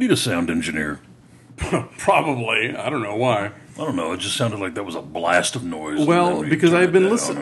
need a sound engineer. Probably. I don't know why. I don't know. It just sounded like that was a blast of noise. Well, because I've been listening.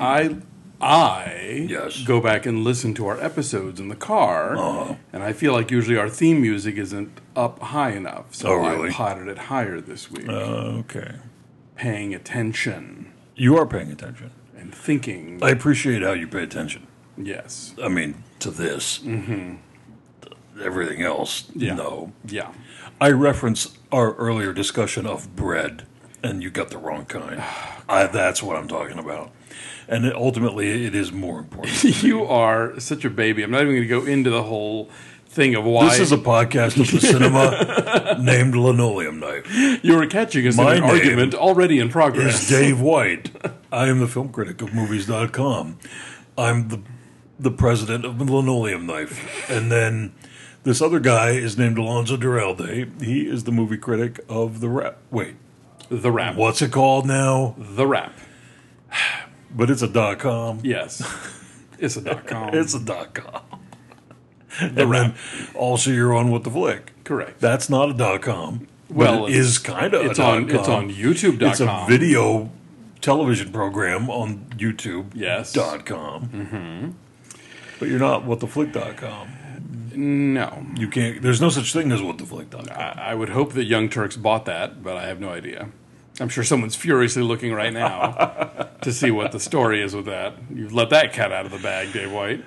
I Yes. go back and listen to our episodes in the car, and I feel like usually our theme music isn't up high enough. So really? I potted it higher this week. Okay. Paying attention You are paying attention. and thinking. I appreciate how you pay attention. Yes. I mean, to this. Mm-hmm. Everything else, Yeah. no. Yeah. I reference our earlier discussion of bread, and you got the wrong kind. That's what I'm talking about. And ultimately, it is more important. You are such a baby. I'm not even going to go into the whole thing of why. This is a podcast of the cinema named Linoleum Knife. You were catching us My in an name argument already in progress. It's Dave White. I am the film critic of Movies.com. I'm the president of Linoleum Knife. And then this other guy is named Alonzo Duralde. He is the movie critic of The Wrap. Wait, The Wrap. what's it called now? The Wrap. But it's a .com. Yes. It's a .com. It's a .com. And then also you're on What the Flick. Correct. That's not a .com. Well, but it is kind of it's a on .com. it's on YouTube.com. It's a video television program on YouTube. Yes. .com. Mm-hmm. But you're not WhatTheFlick.com. No. You can't. There's no such thing as WhatTheFlick.com. I would hope that Young Turks bought that, but I have no idea. I'm sure someone's furiously looking right now to see what the story is with that. You've let that cat out of the bag, Dave White.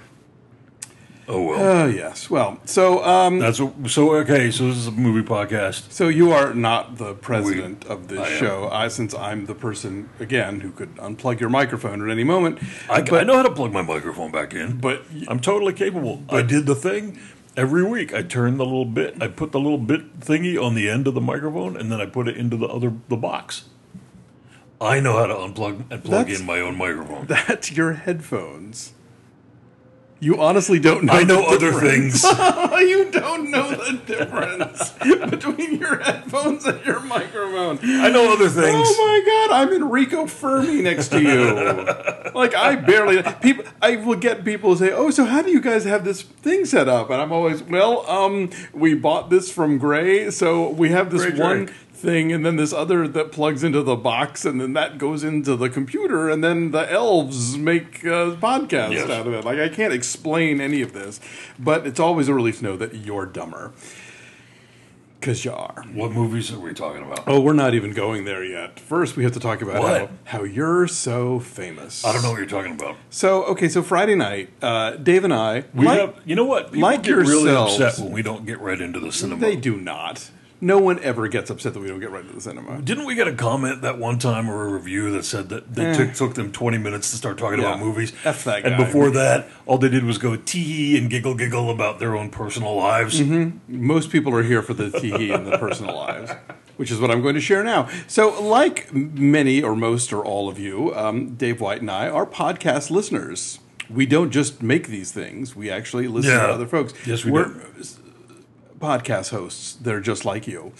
Oh well. Oh yes. Well, so Okay. So this is a movie podcast. so you are not the president of this show. Since I'm the person again who could unplug your microphone at any moment. I know how to plug my microphone back in. But I'm totally capable. I did the thing every week. I turned the little bit. I put the little bit thingy on the end of the microphone, and then I put it into the box. I know how to unplug and plug in my own microphone. that's your headphones. You honestly don't know. I know the other difference. things. You don't know the difference between your headphones and your microphone. I know other things. Oh my God! I'm Enrico Fermi next to you. Like I barely. I will get people who say, "Oh, so how do you guys have this thing set up?" And I'm always, we bought this from Gray, so we have this Gray one Drake. thing, and then this other that plugs into the box, and then that goes into the computer, and then the elves make a podcast out of it. Like I can't explain any of this, but it's always a relief to know that you're dumber. Because you are. What movies are we talking about? Oh, we're not even going there yet. First, we have to talk about What? how you're so famous. I don't know what you're talking about. So Friday night, Dave and I... You know what? People like get really yourselves- upset when we don't get right into the cinema. They do not. No one ever gets upset that we don't get right to the cinema. Didn't we get a comment that one time or a review that said that they took them 20 minutes to start talking about movies? F that And guy. before that, all they did was go tee and giggle about their own personal lives. Mm-hmm. Most people are here for the tee and the personal lives, which is what I'm going to share now. So like many or most or all of you, Dave White and I are podcast listeners. We don't just make these things. We actually listen to other folks. Yes, we We're do. podcast hosts. They're just like you.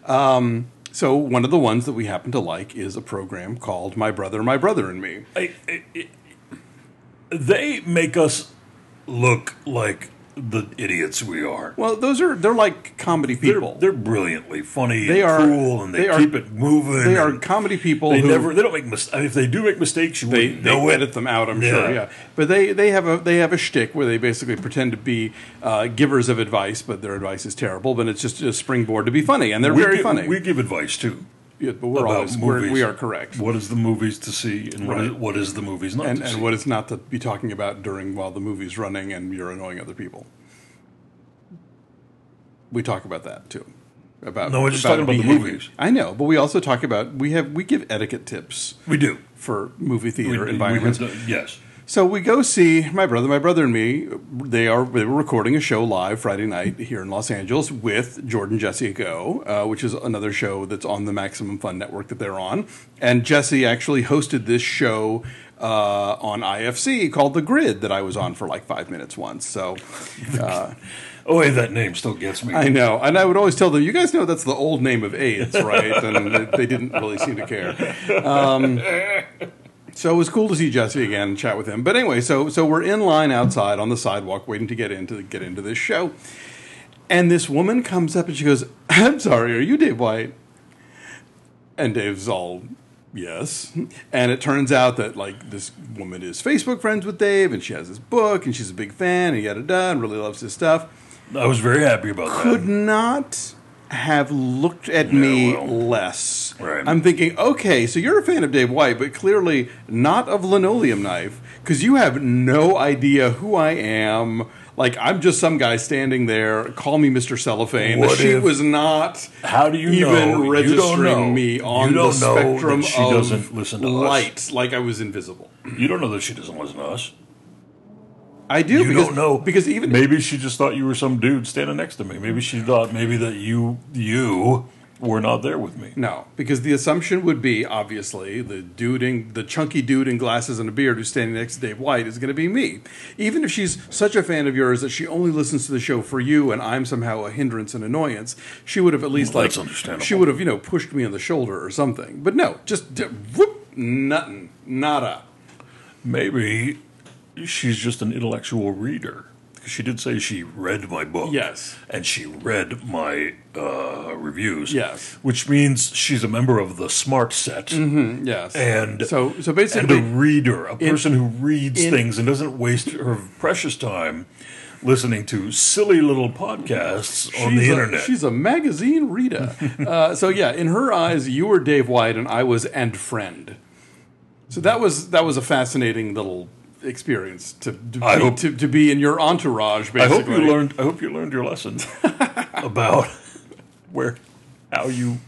So one of the ones that we happen to like is a program called My Brother, and Me. They make us look like the idiots we are. Well, they're like comedy people. They're brilliantly funny They and are- cool, and they keep it moving. They are and comedy people They who don't make mistakes. If they do make mistakes, you they wouldn't know it. edit them out. I'm sure, yeah. But they have a shtick where they basically pretend to be givers of advice, but their advice is terrible. But it's just a springboard to be funny, and they're very funny. We give advice too. Yeah, but we're about always movies. we are correct. What is the movies to see, and what is the movies not to see? And what is not to be talking about while the movie's running and you're annoying other people. We talk about that too. We're just talking about the behavior. movies. I know, but we also talk about we give etiquette tips We do. for movie theater We environments. yes. So we go see My Brother, and Me. They were recording a show live Friday night here in Los Angeles with Jordan Jesse Go, which is another show that's on the Maximum Fun network that they're on. And Jesse actually hosted this show on IFC called The Grid that I was on for like 5 minutes once. So Oh, hey, that name still gets me. I know. And I would always tell them, you guys know that's the old name of AIDS, right? And they didn't really seem to care. So it was cool to see Jesse again and chat with him. But anyway, so we're in line outside on the sidewalk waiting to get into this show. And this woman comes up and she goes, "I'm sorry, are you Dave White?" And Dave's all, "Yes." And it turns out that like this woman is Facebook friends with Dave, and she has this book, and she's a big fan, and yada yada, and really loves his stuff. I was very happy about that. Could not have looked at me well. less. Right. I'm thinking, okay, so you're a fan of Dave White, but clearly not of Linoleum Knife, because you have no idea who I am. Like, I'm just some guy standing there. Call me Mr. Cellophane. What She if- was not How do you even know? registering me on You the don't know spectrum that she of doesn't listen to us. light, like I was invisible. You don't know that she doesn't listen to us. I do. You because, don't know. because even Maybe she just thought you were some dude standing next to me. Maybe she thought maybe that you were not there with me. no, because the assumption would be obviously the chunky dude in glasses and a beard who's standing next to Dave White is going to be me. Even if she's such a fan of yours that she only listens to the show for you, and I'm somehow a hindrance and annoyance, she would have at least Well, that's understandable. She would have pushed me on the shoulder or something. But no, just whoop, nothing, nada. Maybe she's just an intellectual reader. Because she did say she read my book. Yes. And she read my reviews. Yes. Which means she's a member of the smart set. Yes, And so and basically, a reader, a person who reads things and doesn't waste her precious time listening to silly little podcasts on the internet. She's a magazine reader. So yeah, in her eyes, you were Dave White and I was and friend. So that was a fascinating little experience to be in your entourage. Basically, I hope you learned your lesson about how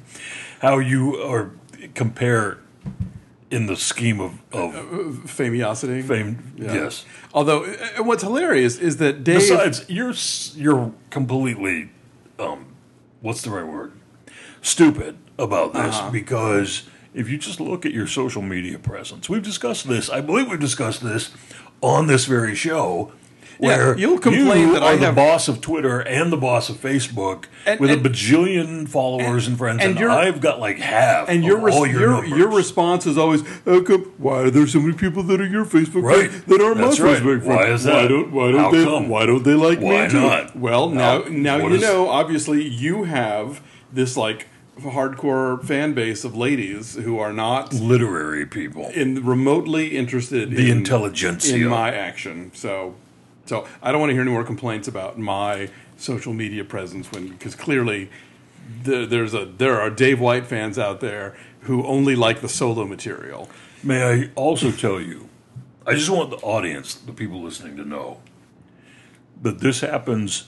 you are compare in the scheme of Famosity. fame. Yeah. Yes. Although, what's hilarious is that Dave. Besides, you're completely what's the right word? Stupid about this because if you just look at your social media presence, we've discussed this. I believe we've discussed this on this very show. Where you'll complain you that are I the have- boss of Twitter and the boss of Facebook with a bajillion followers and friends, and I've got like half And of all your numbers. your response is always, "How come? Why are there so many people that are your Facebook Right. friends that aren't That's my right. Facebook friends? Why is that? Why don't they like Why me too?" not? Well, now What you is- know. Obviously, you have this like hardcore fan base of ladies who are not Literary people, remotely interested the in intelligentsia. my action. So I don't want to hear any more complaints about my social media presence because clearly there are Dave White fans out there who only like the solo material. May I also tell you, I just want the audience, the people listening, to know that this happens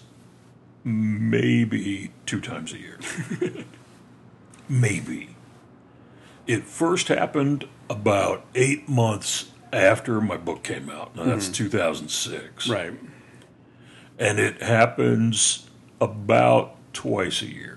maybe 2 times a year. Maybe. It first happened about 8 months after my book came out. Now, that's 2006. Right. And it happens about twice a year.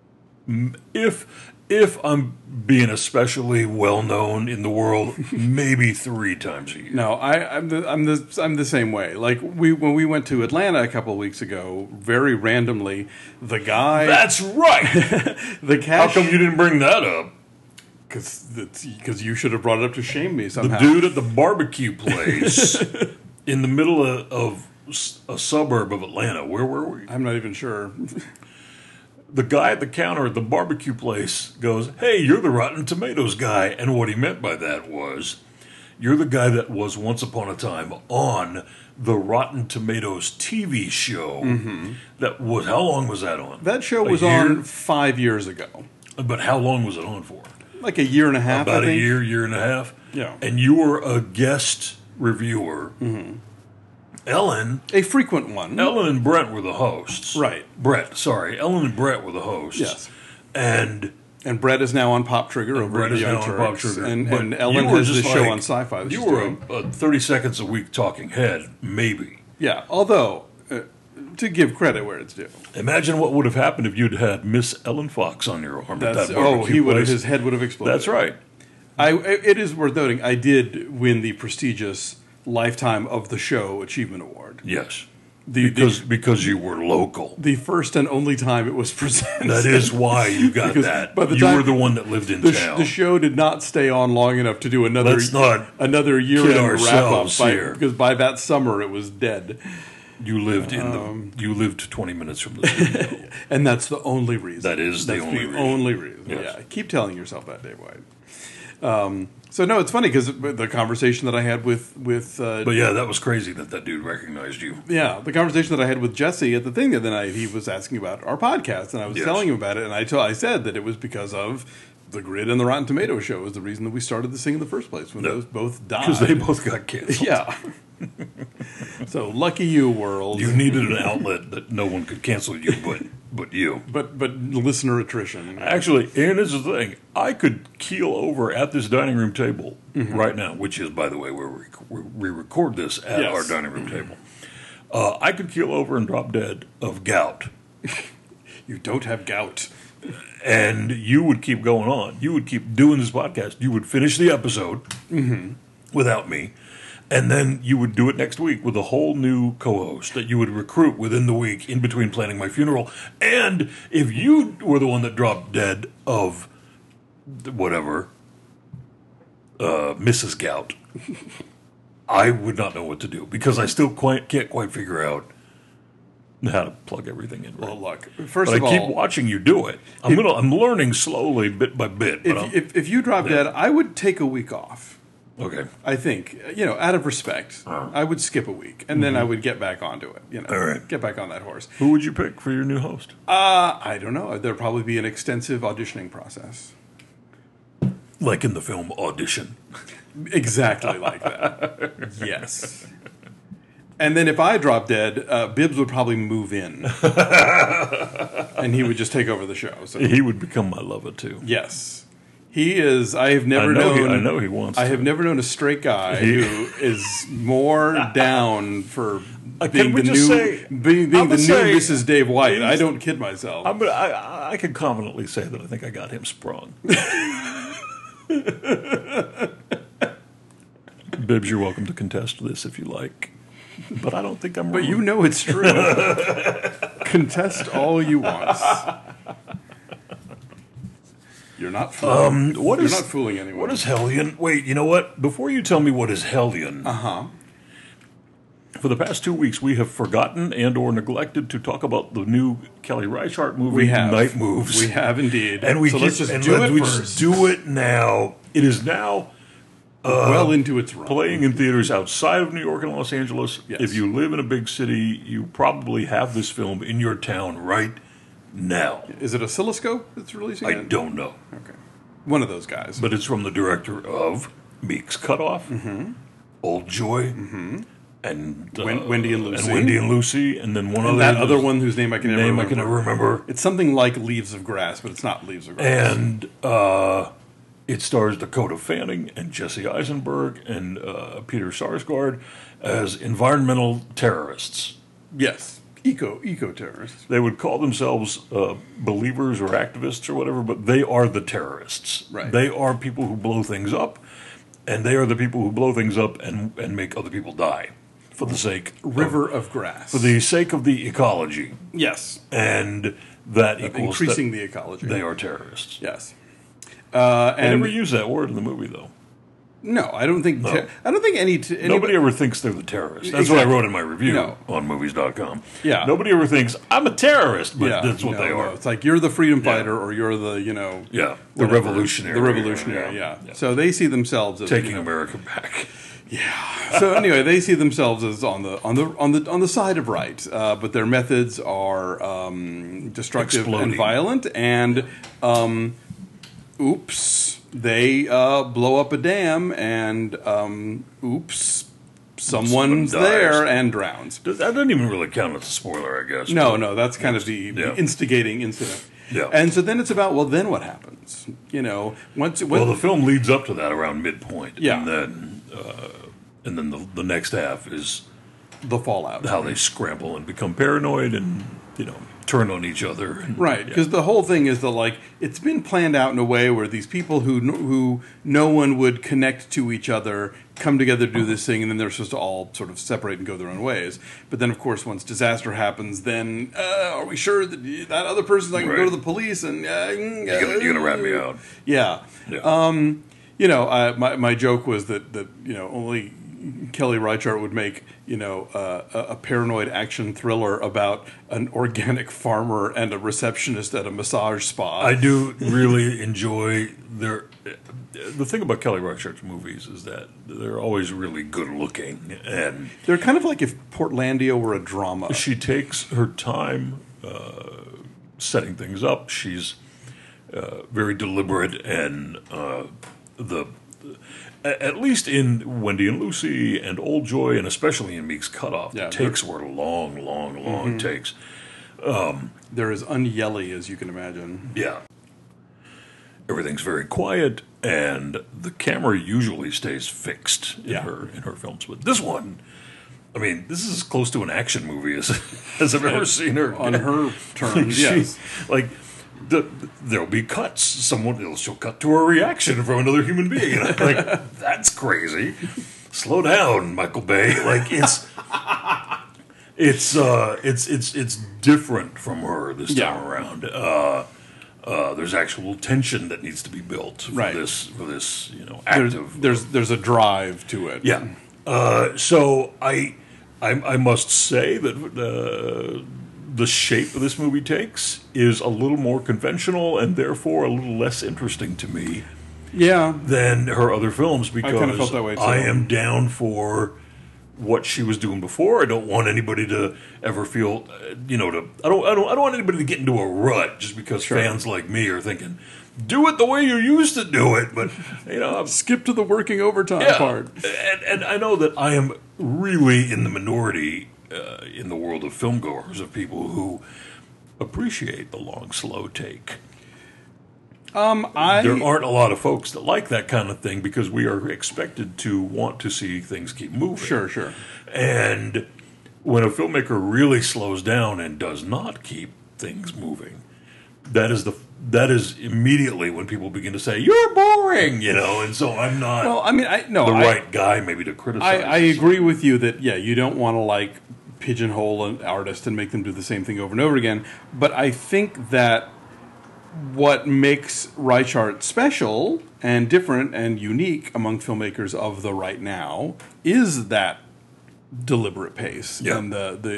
If I'm being especially well known in the world, maybe 3 times a year. No, I'm the same way. Like when we went to Atlanta a couple of weeks ago, very randomly, the guy, That's right. the How cash, come you didn't bring that up? because you should have brought it up to shame me The somehow. dude at the barbecue place in the middle of a suburb of Atlanta. Where were we? I'm not even sure. The guy at the counter at the barbecue place goes, "Hey, you're the Rotten Tomatoes guy." And what he meant by that was, you're the guy that was once upon a time on the Rotten Tomatoes TV show. That was, how long was that on? That show A was year? on 5 years ago, But how long was it on for? like a year and a half. About I a think. year and a half? Yeah. And you were a guest reviewer. Ellen A frequent one. and Brett were the hosts. Right. Ellen and Brett were the hosts. Yes. And And Brett is now on Pop Trigger over Brett at is the now Young on Turks. Pop Trigger. And But Ellen you were has just this show like- on Sci-Fi. that you she's were doing. a 30 seconds a week talking head, maybe. Yeah, although, to give credit where it's due. Imagine what would have happened if you'd had Miss Ellen Fox on your arm at that barbecue he would have, place. his head would have exploded. That's right. It is worth noting, I did win the prestigious Lifetime of the Show Achievement Award. Yes. The Because you were local. the first and only time it was presented. That is why you got Because that. by the You time- were the one that lived in the town. show did not stay on long enough to do another Let's not year kid end wrap up ourselves here. because by that summer it was dead. You lived you lived 20 minutes from the studio. And that's the only reason. That is the only reason. Yes. Yeah, keep telling yourself that, Dave White. So no, it's funny because the conversation that I had with But yeah, that was crazy that dude recognized you. yeah, the conversation that I had with Jesse at the thing the other night, he was asking about our podcast, and I was telling him about it, and I said that it was because of the Grid and the Rotten Tomatoes show was the reason that we started this thing in the first place, when those both died. Because they both got canceled. Yeah. So lucky you, world. You needed an outlet that no one could cancel you but you. But listener attrition. Actually, and this is the thing, I could keel over at this dining room table right now, which is, by the way, where we record this at our dining room table. I could keel over and drop dead of gout. You don't have gout. And you would keep going on. You would keep doing this podcast. You would finish the episode without me. And then you would do it next week with a whole new co-host that you would recruit within the week in between planning my funeral. And if you were the one that dropped dead of whatever, Mrs. Gout, I would not know what to do because I still can't quite figure out how to plug everything in. Right? Well, look, first but of I all, keep watching you do it. I'm learning slowly, bit by bit. But if you drop dead, I would take a week off. Okay. I think, out of respect, I would skip a week, and then I would get back onto it. All right. Get back on that horse. Who would you pick for your new host? I don't know. There'll probably be an extensive auditioning process. Like in the film Audition. Exactly like that. Yes. And then if I drop dead, Bibbs would probably move in. And he would just take over the show. So. He would become my lover, too. Yes. He is. I have never known. I know he wants. I have never known a straight guy who is more down for being the new Mrs. Dave White. I don't kid myself. I can confidently say that I think I got him sprung. Bibbs, you're welcome to contest this if you like, but I don't think I'm. But wrong. you know it's true. Contest all you want. You're not fooling. You're not fooling anyone. What is Hellion? Wait, you know what? Before you tell me what is Hellion, for the past 2 weeks we have forgotten and or neglected to talk about the new Kelly Reichardt movie, Night Moves. We have indeed. And we so let's just do it first. Just do it now. It is now well into its run. Playing in theaters outside of New York and Los Angeles. Yes. If you live in a big city, you probably have this film in your town right now. Is it Oscilloscope that's releasing it? I don't know. Okay. One of those guys. But it's from the director of Meek's Cutoff, Old Joy, and Wendy and Lucy. And Wendy and Lucy, and then that other one whose name I can never remember. It's something like Leaves of Grass, but it's not Leaves of Grass. And it stars Dakota Fanning and Jesse Eisenberg and Peter Sarsgaard as environmental terrorists. Yes. Eco-terrorists. They would call themselves believers or activists or whatever, but they are the terrorists. Right. They are people who blow things up, and they are the people who blow things up and make other people die for the sake of grass. For the sake of the ecology. Yes. And that equals increasing the ecology. They are terrorists. Yes. I never use that word in the movie, though. No, I don't think. No. I don't think any. Nobody ever thinks they're the terrorist. That's what I wrote in my review on movies.com. Yeah. Nobody ever thinks I'm a terrorist, but that's what they are. No. It's like you're the freedom fighter, or you're the the revolutionary. The revolutionary. Yeah. So they see themselves as taking America back. Yeah. So anyway, they see themselves as on the side of right, but their methods are destructive and violent, and oops. They blow up a dam, and someone's there and drowns. That doesn't even really count as a spoiler, I guess. No, that's kind of the instigating incident. Yeah. And so then it's about, well, then what happens? Once the film leads up to that around midpoint. Yeah. And then the next half is the fallout. How they scramble and become paranoid and, turn on each other. Right, because the whole thing is that it's been planned out in a way where these people who no one would connect to each other come together to do this thing, and then they're supposed to all sort of separate and go their own ways. But then, of course, once disaster happens, then are we sure that other person's not going to go to the police and you're gonna rat me out? Yeah. My joke was that only Kelly Reichardt would make, a paranoid action thriller about an organic farmer and a receptionist at a massage spa. I do really enjoy their. The thing about Kelly Reichardt's movies is that they're always really good looking, and They're kind of like if Portlandia were a drama. she takes her time setting things up. She's very deliberate, and at least in Wendy and Lucy and Old Joy, and especially in Meek's Cutoff, Yeah, the takes were long takes. They're as unyelly as you can imagine. Yeah. Everything's very quiet, and the camera usually stays fixed in her films. But this one, I mean, this is as close to an action movie as I've ever seen her. On her terms, yes. There'll be cuts. She'll cut to a reaction from another human being. And I'm like, that's crazy. Slow down, Michael Bay. Like it's different from her this time around. There's actual tension that needs to be built for this active. There's a drive to it. Yeah. So I must say that the shape of this movie takes is a little more conventional and therefore a little less interesting to me. Yeah. Than her other films, because I kind of felt that way too. I am down for what she was doing before. I don't want anybody to ever feel, I don't want anybody to get into a rut just because fans like me are thinking, do it the way you used to do it, but skip to the working overtime part. And I know that I am really in the minority in the world of filmgoers, of people who appreciate the long, slow take. There aren't a lot of folks that like that kind of thing because we are expected to want to see things keep moving. Sure. And when a filmmaker really slows down and does not keep things moving, that is immediately when people begin to say you're boring, And so I'm not. Well, I mean, right guy maybe to criticize. I agree with you that you don't want to pigeonhole an artist and make them do the same thing over and over again. But I think that what makes Reichardt special and different and unique among filmmakers of the right now is that deliberate pace and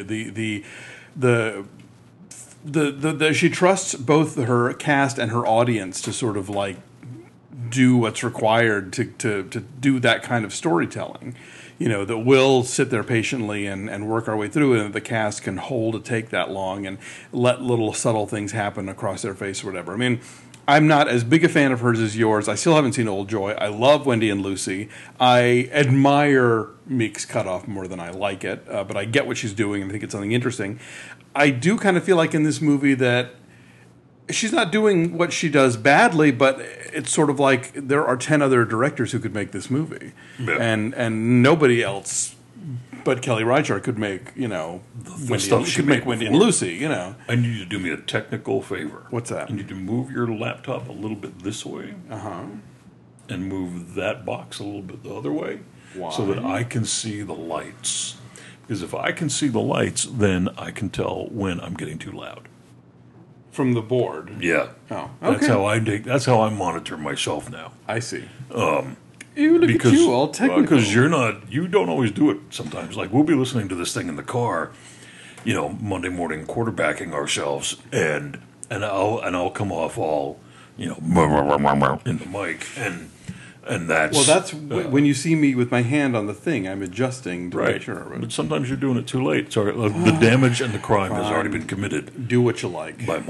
the she trusts both her cast and her audience to sort of do what's required to do that kind of storytelling. That we'll sit there patiently and work our way through it, and the cast can hold a take that long and let little subtle things happen across their face or whatever. I mean, I'm not as big a fan of hers as yours. I still haven't seen Old Joy. I love Wendy and Lucy. I admire Meek's Cutoff more than I like it, but I get what she's doing and I think it's something interesting. I do kind of feel like in this movie that she's not doing what she does badly, but it's sort of like there are 10 other directors who could make this movie. Yeah. And nobody else but Kelly Reichardt could make, Wendy and Lucy, I need you to do me a technical favor. What's that? You need to move your laptop a little bit this way. And move that box a little bit the other way. Why? So that I can see the lights. Because if I can see the lights, then I can tell when I'm getting too loud. From the board? Yeah. Oh, okay. That's how I monitor myself now. I see. Look at you, all technical. Because you don't always do it sometimes. Like, we'll be listening to this thing in the car, Monday morning quarterbacking ourselves, and I'll come off all, in the mic, and that's... Well, that's when you see me with my hand on the thing, I'm adjusting to make sure. Right? But sometimes you're doing it too late. Sorry, the damage and the crime has already been committed. Do what you like. By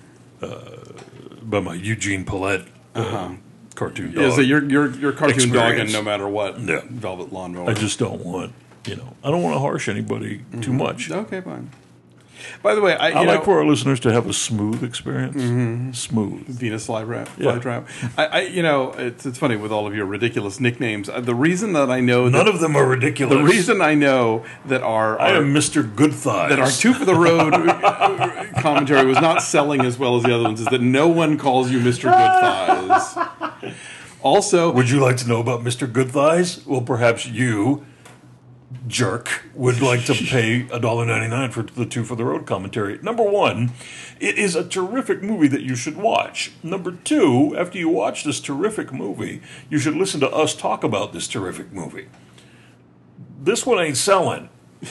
my Eugene Paulette cartoon dog. Yeah, so you're cartoon dogging no matter what. Yeah. Velvet Lawnmower. I just don't want, I don't want to harsh anybody too much. Okay, fine. By the way, I like for our listeners to have a smooth experience. Smooth. Venus flytrap. It's funny with all of your ridiculous nicknames. The reason that I know none of them are ridiculous. The reason I know that I am Mr. Good Thighs. That our Two for the Road commentary was not selling as well as the other ones is that no one calls you Mr. Good Thighs. Also, would you like to know about Mr. Good Thighs? Well, perhaps you, jerk, would like to pay $1.99 for the Two for the Road commentary. Number one, it is a terrific movie that you should watch. Number two, after you watch this terrific movie, you should listen to us talk about this terrific movie. this one ain't selling.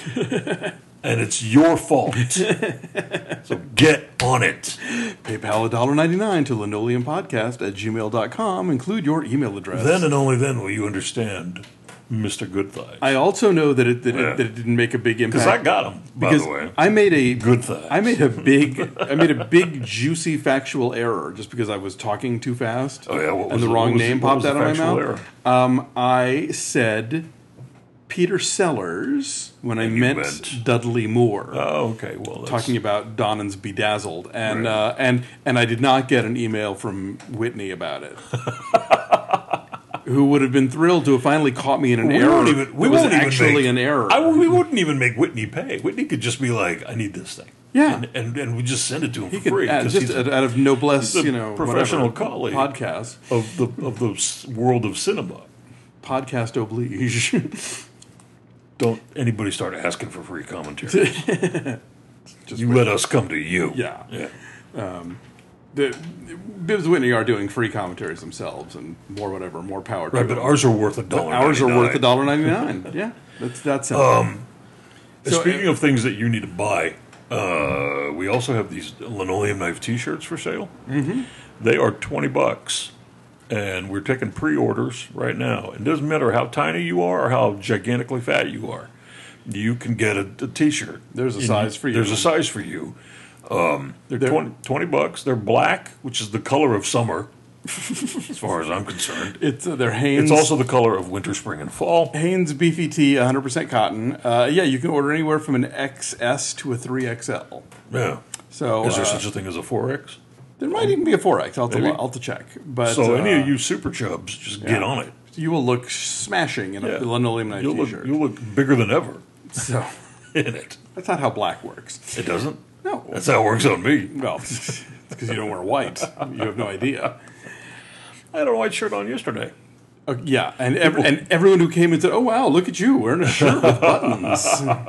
And it's your fault. So get on it. PayPal $1.99 to linoleumpodcast@gmail.com. Include your email address. Then and only then will you understand Mr. Good Thighs. I also know that it didn't make a big impact. Because I got him, by the way. I made a Good Thighs. I made a big juicy factual error just because I was talking too fast. Oh, yeah, what was and the it? wrong What was name the- what popped was out the of my factual mouth. I said Peter Sellers when I meant Dudley Moore. Oh, okay. Well, that's, Talking about Donovan's Bedazzled, and Right. and I did not get an email from Whitney about it, who would have been thrilled to have finally caught me in an error. we It was won't even actually make- an error. we wouldn't even make Whitney pay. Whitney could just be like, "I need this thing." Yeah. and we just send it to him he for could free just he's out of noblesse, he's a professional colleague podcast of the world of cinema. podcast oblige. Don't anybody start asking for free commentary. You let us come to you. Yeah. Yeah. The Bibbs Whitney are doing free commentaries themselves, and more power to Right, but them. ours are worth $1. Ours are worth $1.99. Yeah, that's simple. Speaking of things that you need to buy, we also have these linoleum knife T-shirts for sale. Mm-hmm. They are $20, and we're taking pre-orders right now. It doesn't matter how tiny you are or how gigantically fat you are. You can get a T-shirt. There's a size for you. There's a size for you. They're $20. They're black, which is the color of summer, as far as I'm concerned. It's they're Hanes. It's also the color of winter, spring, and fall. Hanes Beefy Tee, 100% cotton. Yeah, you can order anywhere from an XS to a 3XL. Yeah. So Is there such a thing as a 4X? there might even be a 4X. I'll Maybe. have to check. But So any of you super chubs, just get on it. you will look smashing in a Yeah. linoleum knife T-shirt. You'll look bigger than ever So in it. that's not how black works. It doesn't? No. That's how it works on me. Well, it's because you don't wear white. You have no idea. I had a white shirt on yesterday. Yeah, and everyone who came and said, "Oh wow, look at you wearing a shirt with buttons."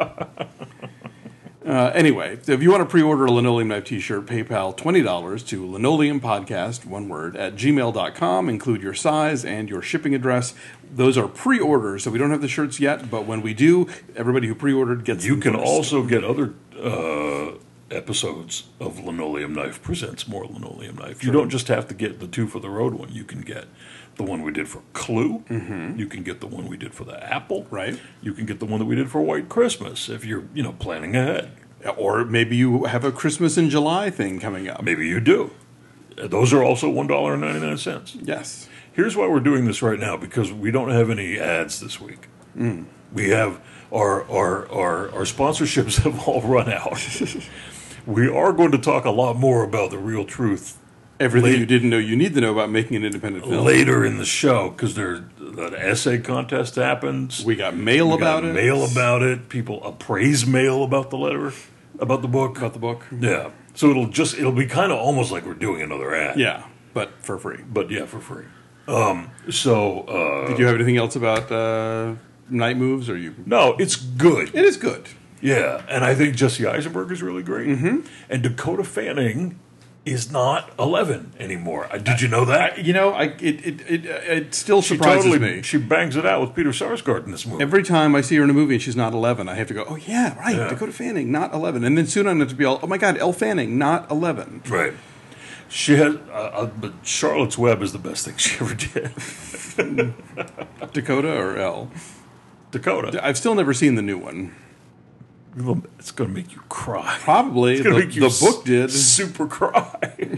Anyway, so if you want to pre-order a linoleum knife T-shirt, PayPal $20 to linoleumpodcast, one word, @gmail.com. Include your size and your shipping address. Those are pre-orders, so we don't have the shirts yet. But when we do, everybody who pre-ordered gets. You them can first. also get other episodes of Linoleum Knife Presents More Linoleum Knife. You don't just have to get the Two for the Road one. You can get the one we did for Clue. Mm-hmm. You can get the one we did for the Apple. Right. You can get the one that we did for White Christmas if you're planning ahead. Or maybe you have a Christmas in July thing coming up. Maybe you do. Those are also $1.99. Yes. Here's why we're doing this right now, because we don't have any ads this week. We have our sponsorships have all run out. We are going to talk a lot more about the real truth Everything you didn't know you need to know about making an independent film. later in the show, because the essay contest happens. We got mail We about got it. mail about it. People appraise mail about the letter, about the book. About the book. Yeah. So it'll be kind of almost like we're doing another ad. Yeah, but for free. But yeah, for free. Did you have anything else about Night Moves? Or you? No, it's good. It is good. Yeah, and I think Jesse Eisenberg is really great. Mm-hmm. And Dakota Fanning is not 11 anymore. Did you know that? It still surprises me. She bangs it out with Peter Sarsgaard in this movie. Every time I see her in a movie and she's not 11, I have to go, oh yeah, right, Yeah. Dakota Fanning, not 11. And then soon I'm going to be all, oh my God, Elle Fanning, not 11. Right. She has, but Charlotte's Web is the best thing she ever did. Dakota or Elle? Dakota. I've still never seen the new one. It's going to make you cry. Probably. It's going to make you the book did. super cry.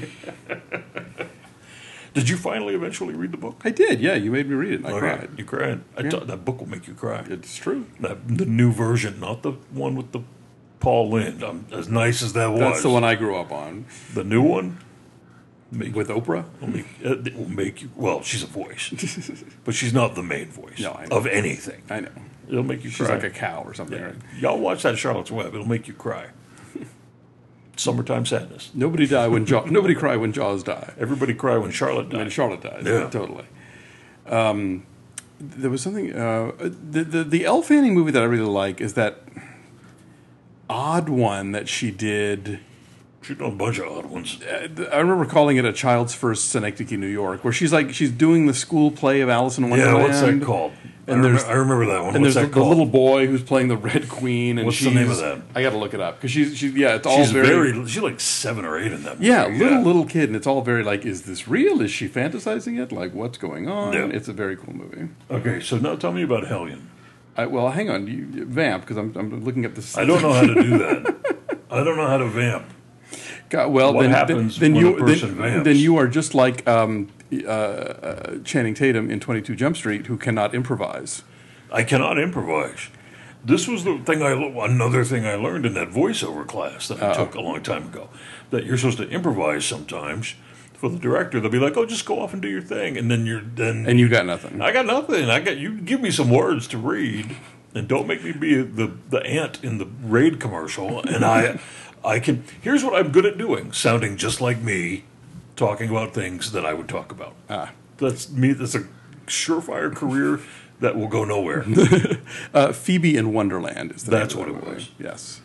Did you finally eventually read the book? I did, yeah. You made me read it and I Okay. cried. You cried. That book will make you cry. It's true. The new version, not the one with the Paul Lynde. As nice as that was. That's the one I grew up on. The new one With Oprah? it will make you. Well, she's a voice, but she's not the main voice No, I know. of anything. I know. It'll make you She's cry. like a cow or something, Yeah. right? Y'all watch that Charlotte's Web. It'll make you cry. Summertime sadness. Nobody cried when Jaws died. Everybody cry when Charlotte died. When Charlotte died. Yeah. Totally. There was something. The Elle Fanning movie that I really like is that odd one that she did. She's done a bunch of odd ones. I remember calling it A Child's First Synecdoche, New York, where she's doing the school play of Alice in Yeah, Wonderland. what's that called? And I remember that one. And What's there's that the called? little boy who's playing the Red Queen. And What's the name of that? I got to look it up because she's it's all She's very she's like 7 or 8 in that movie. yeah, little kid, and it's all very like, is this real? Is she fantasizing it? Like, what's going on? Yeah. It's a very cool movie. Okay, so now tell me about Hellion. Well, hang on, you vamp because I'm looking at this. I don't know how to do that. I don't know how to vamp. God, well, What happens when a person vamps? Then you are just like Channing Tatum in 22 Jump Street, who cannot improvise. I cannot improvise. This was the thing another thing I learned in that voiceover class that I took a long time ago. That you're supposed to improvise sometimes. For the director, they'll be like, "Oh, just go off and do your thing," and then and you got nothing. I got nothing. You give me some words to read, and don't make me be the ant in the Raid commercial. And I can. Here's what I'm good at doing: sounding just like me, talking about things that I would talk about. That's me. That's a surefire career that will go nowhere. Phoebe in Wonderland is the That's name of what the it movie. was.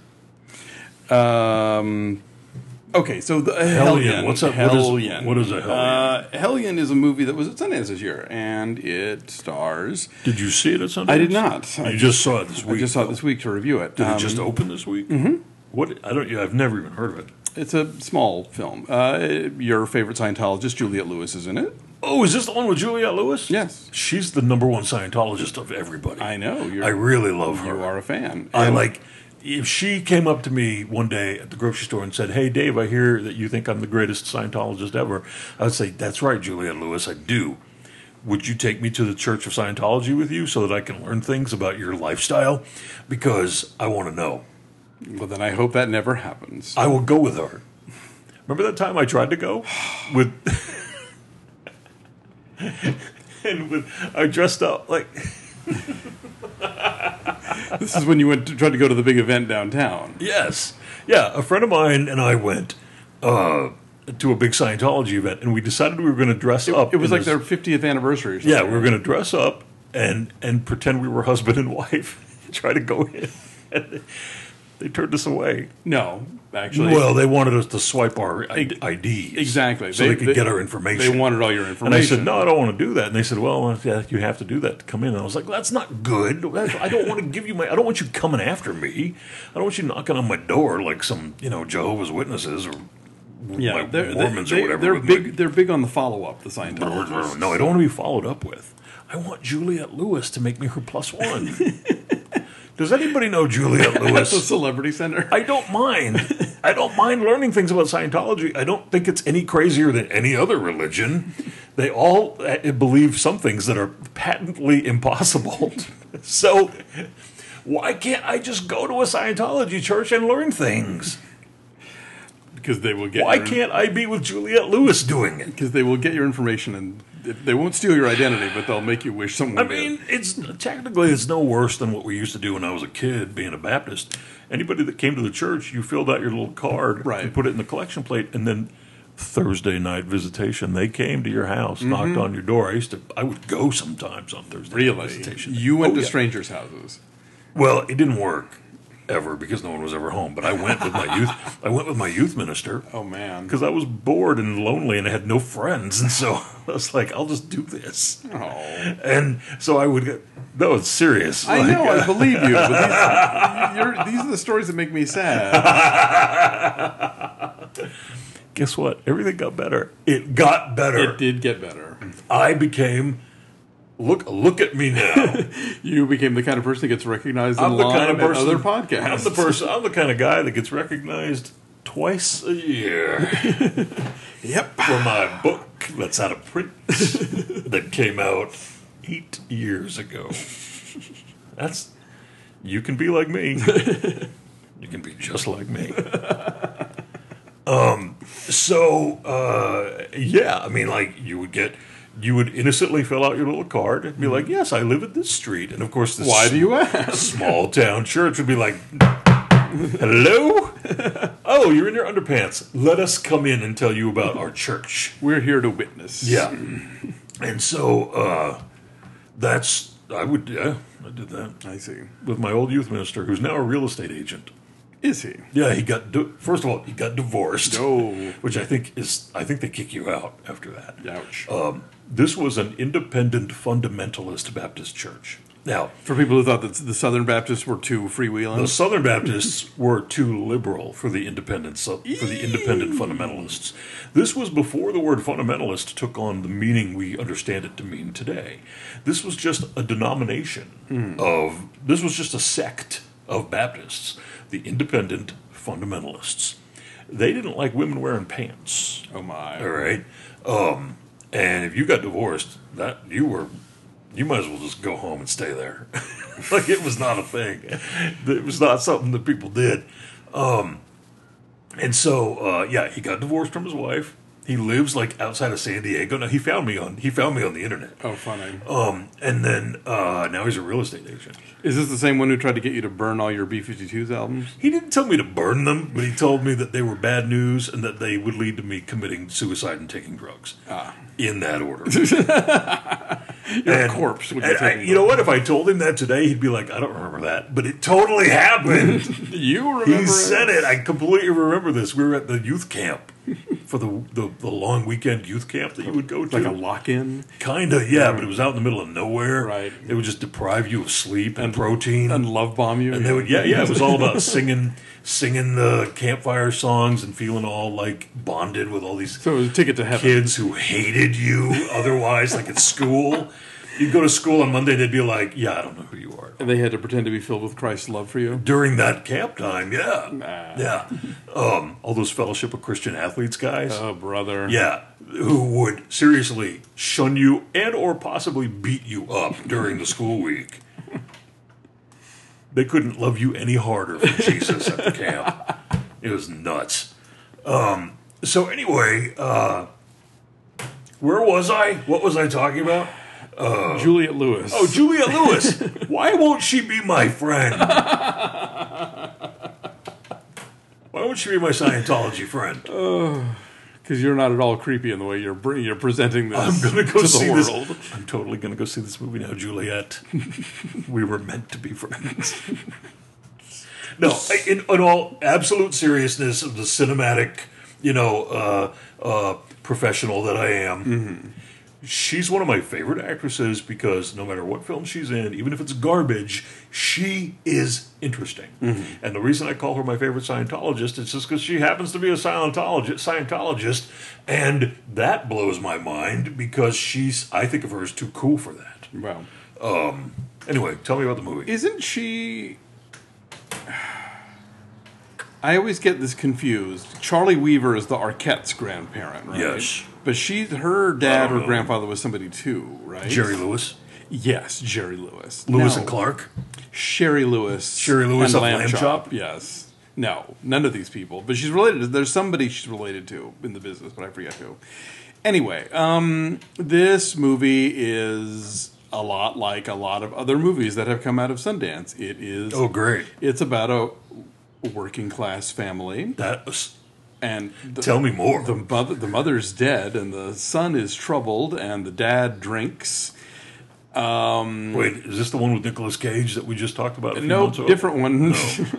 Yes. Okay, so the Hellion. What's up? Hellion. What is a Hellion? Hellion is a movie that was at Sundance this year, and it stars. Did you see it at Sundance? I did not. You just saw it this week. I just saw it this week to review it. Did it just open this week? Mm-hmm. What? I don't. Yeah, I've never even heard of it. It's a small film. Your favorite Scientologist, Juliette Lewis, is in it. Oh, is this the one with Juliette Lewis? Yes. She's the number one Scientologist of everybody. I know. I really love her. You are a fan. I like. If she came up to me one day at the grocery store and said, "Hey, Dave, I hear that you think I'm the greatest Scientologist ever," I would say, "That's right, Juliette Lewis, I do. Would you take me to the Church of Scientology with you so that I can learn things about your lifestyle? Because I want to know." Well, then I hope that never happens. I will go with her. Remember that time I tried to go with, I dressed up like. This is when you tried to go to the big event downtown. Yes. Yeah, a friend of mine and I went to a big Scientology event, and we decided we were going to dress up. It was like their 50th anniversary or something. Yeah, we were going to dress up and pretend we were husband and wife. Try to go in. And they turned us away. No, actually. Well, they wanted us to swipe our IDs. Exactly. So they could get our information. They wanted all your information. And I said, "No, I don't want to do that." And they said, "Well, yeah, you have to do that to come in." And I was like, "Well, that's not good. I don't want to give you I don't want you coming after me. I don't want you knocking on my door like some, Jehovah's Witnesses or Mormons or whatever." They're big on the follow-up, the Scientologists. No, I don't want to be followed up with. I want Juliette Lewis to make me her plus one. Does anybody know Juliette Lewis? At the Celebrity Center? I don't mind. I don't mind learning things about Scientology. I don't think it's any crazier than any other religion. They all believe some things that are patently impossible. So why can't I just go to a Scientology church and learn things? Because they will get. Why can't I be with Juliette Lewis doing it? Because they will get your information and they won't steal your identity, but they'll make you wish someone did. I mean, it's no worse than what we used to do when I was a kid, being a Baptist. Anybody that came to the church, you filled out your little card, right, and put it in the collection plate, and then Thursday night visitation, they came to your house, knocked on your door. I would go sometimes on Thursday night visitation. You went to strangers' houses. Well, it didn't work ever because no one was ever home. But I went with my youth. I went with my youth minister. Oh man! Because I was bored and lonely and I had no friends, and so I was like, "I'll just do this." Oh. And so I would go. No, it's serious. I know. I believe you. But these are the stories that make me sad. Guess what? Everything got better. It got better. It did get better. I became. Look at me now. You became the kind of person that gets recognized in line at other podcasts. I'm the kind of guy that gets recognized twice a year. Yep. For my book that's out of print that came out 8 years ago. You can be like me. You can be just like me. Yeah, I mean, like, you would innocently fill out your little card and be like, "Yes, I live at this street." And of course, this why do you ask? Small town church would be like, "Hello? Oh, you're in your underpants. Let us come in and tell you about our church. We're here to witness." Yeah. And so I did that. I see. With my old youth minister, who's now a real estate agent. Is he? Yeah, first of all, he got divorced. No. Which I think they kick you out after that. Ouch. This was an independent fundamentalist Baptist church. Now, For people who thought that the Southern Baptists were too freewheeling. the Southern Baptists were too liberal for the independent fundamentalists. This was before the word fundamentalist took on the meaning we understand it to mean today. This was just a denomination this was just a sect of Baptists, the independent fundamentalists. They didn't like women wearing pants. Oh my. All right. And if you got divorced, you might as well just go home and stay there. Like, it was not a thing. It was not something that people did. And so, he got divorced from his wife. He lives like outside of San Diego. Now, he found me on the internet. Oh, funny. And then now he's a real estate agent. Is this the same one who tried to get you to burn all your B-52s albums? He didn't tell me to burn them, but he told me that they were bad news and that they would lead to me committing suicide and taking drugs. In that order. You're a corpse. You know what? If I told him that today, he'd be like, I don't remember that. But it totally happened. You remember He said it. I completely remember this. We were at the youth camp for the long weekend youth camp that you would go to. Like a lock-in? Kind of, yeah, but it was out in the middle of nowhere. Right. It would just deprive you of sleep and protein. And love bomb you? And they would, it was all about singing the campfire songs and feeling all like bonded with all these So it was a ticket to heaven. kids who hated you otherwise, like at school. You'd go to school on Monday, they'd be like, yeah, I don't know who you are. And they had to pretend to be filled with Christ's love for you? During that camp time, yeah. Nah. Yeah. All those Fellowship of Christian Athletes guys. Oh, brother. Yeah, who would seriously shun you and or possibly beat you up during the school week. They couldn't love you any harder for Jesus at the camp. It was nuts. So anyway, where was I? What was I talking about? Juliette Lewis. Oh, Juliette Lewis. Why won't she be my friend? Why won't she be my Scientology friend? Because you're not at all creepy in the way you're presenting this I'm going to go to see the this. world. I'm totally going to go see this movie now, Juliet. We were meant to be friends. No, in all absolute seriousness of the cinematic, professional that I am, she's one of my favorite actresses because no matter what film she's in, even if it's garbage, she is interesting. And the reason I call her my favorite Scientologist is just because she happens to be a Scientologist, and that blows my mind because I think of her as too cool for that. Wow. Anyway, tell me about the movie. Isn't she... I always get this confused. Charlie Weaver is the Arquette's grandparent, right? Yes. But her dad or grandfather was somebody too, right? Jerry Lewis? Yes, Jerry Lewis. Lewis No. and Clark? Sherry Lewis. Sherry Lewis and of Lamb Chop? Yes. No, none of these people. But she's related. There's somebody she's related to in the business, but I forget who. Anyway, this movie is a lot like a lot of other movies that have come out of Sundance. It is. Oh, great. It's about a working class family. That was... And Tell me more. The mother's dead, and the son is troubled, and the dad drinks. Wait, is this the one with Nicolas Cage that we just talked about a few No, months ago? different one.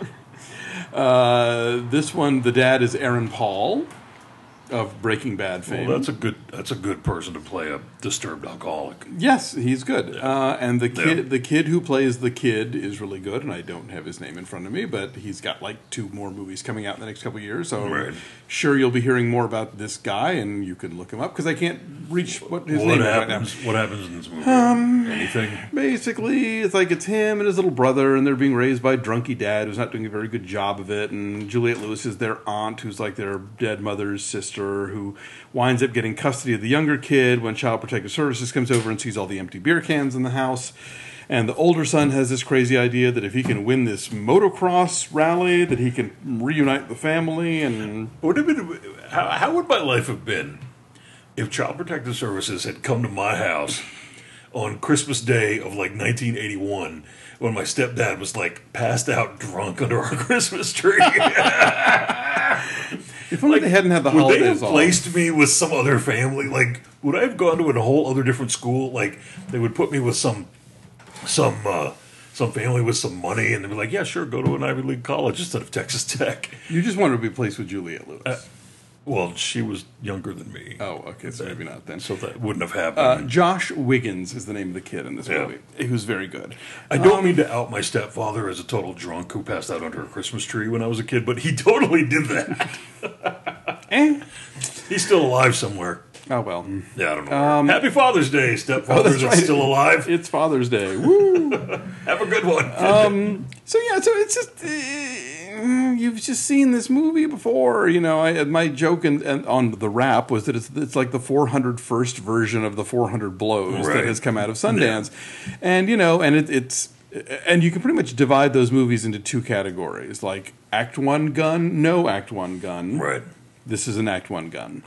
No. This one, the dad is Aaron Paul of Breaking Bad fame. Well, that's a good person to play a disturbed alcoholic. Yes, he's good. And the kid who plays the kid is really good, and I don't have his name in front of me, but he's got like 2 more movies coming out in the next couple of years. So Right. sure you'll be hearing more about this guy, and you can look him up because I can't reach what his name is right now. What happens in this movie? Anything? Basically, it's him and his little brother, and they're being raised by a drunky dad who's not doing a very good job of it. And Juliette Lewis is their aunt, who's like their dead mother's sister, who winds up getting custody of the younger kid when Child Protective Services comes over and sees all the empty beer cans in the house. And the older son has this crazy idea that if he can win this motocross rally, that he can reunite the family. And How would my life have been if Child Protective Services had come to my house on Christmas Day of like 1981 when my stepdad was like passed out drunk under our Christmas tree? if only they hadn't had the Would they holidays have off. placed me with some other family? Like, would I have gone to a whole other different school? Like, they would put me with some family with some money, and they'd be like, "Yeah, sure, go to an Ivy League college instead of Texas Tech." You just wanted to be placed with Juliette Lewis. Well, she was younger than me, Oh, okay, so maybe not then. so that wouldn't have happened. Josh Wiggins is the name of the kid in this Yeah. movie, who's very good. I don't mean to out my stepfather as a total drunk who passed out under a Christmas tree when I was a kid, but he totally did that. He's still alive somewhere. Oh, well. Yeah, I don't know. Happy Father's Day, stepfathers that's are right. still alive. It's Father's Day. Woo! Have a good one. So it's just you've just seen this movie before, my joke and on the Wrap was that it's like the 401st version of the 400 Blows that Right. has come out of Sundance, and and you can pretty much divide those movies into two categories, like Act One gun, no Act One gun. Right. This is an Act One gun.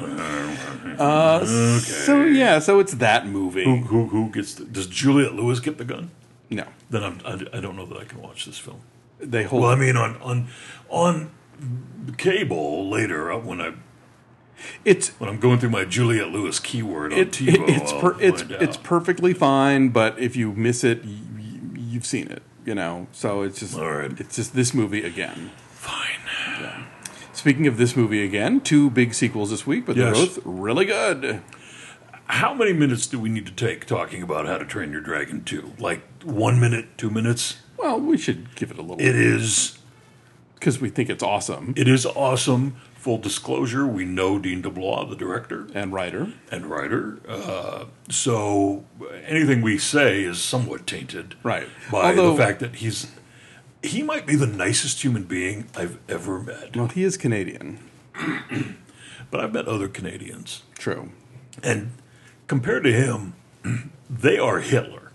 So it's that movie. Who gets does Juliette Lewis get the gun? No, Then I don't know that I can watch this film. they hold. Well, I mean, on cable later when I'm going through my Juliette Lewis keyword on TiVo, it's perfectly fine, but if you miss it, you've seen it, So it's just All right. it's just this movie again. fine. Speaking of this movie again, 2 big sequels this week, but they're Yes. both really good. How many minutes do we need to take talking about How to Train Your Dragon 2? Like 1 minute, 2 minutes? Well, we should give it a little It is because we think it's awesome. awesome. Full disclosure, we know Dean DeBlois, the director And writer, and writer. So anything we say is somewhat tainted Right. by Although- the fact that he might be the nicest human being I've ever met. well, he is Canadian. But I've met other Canadians. True. And compared to him, they are Hitler.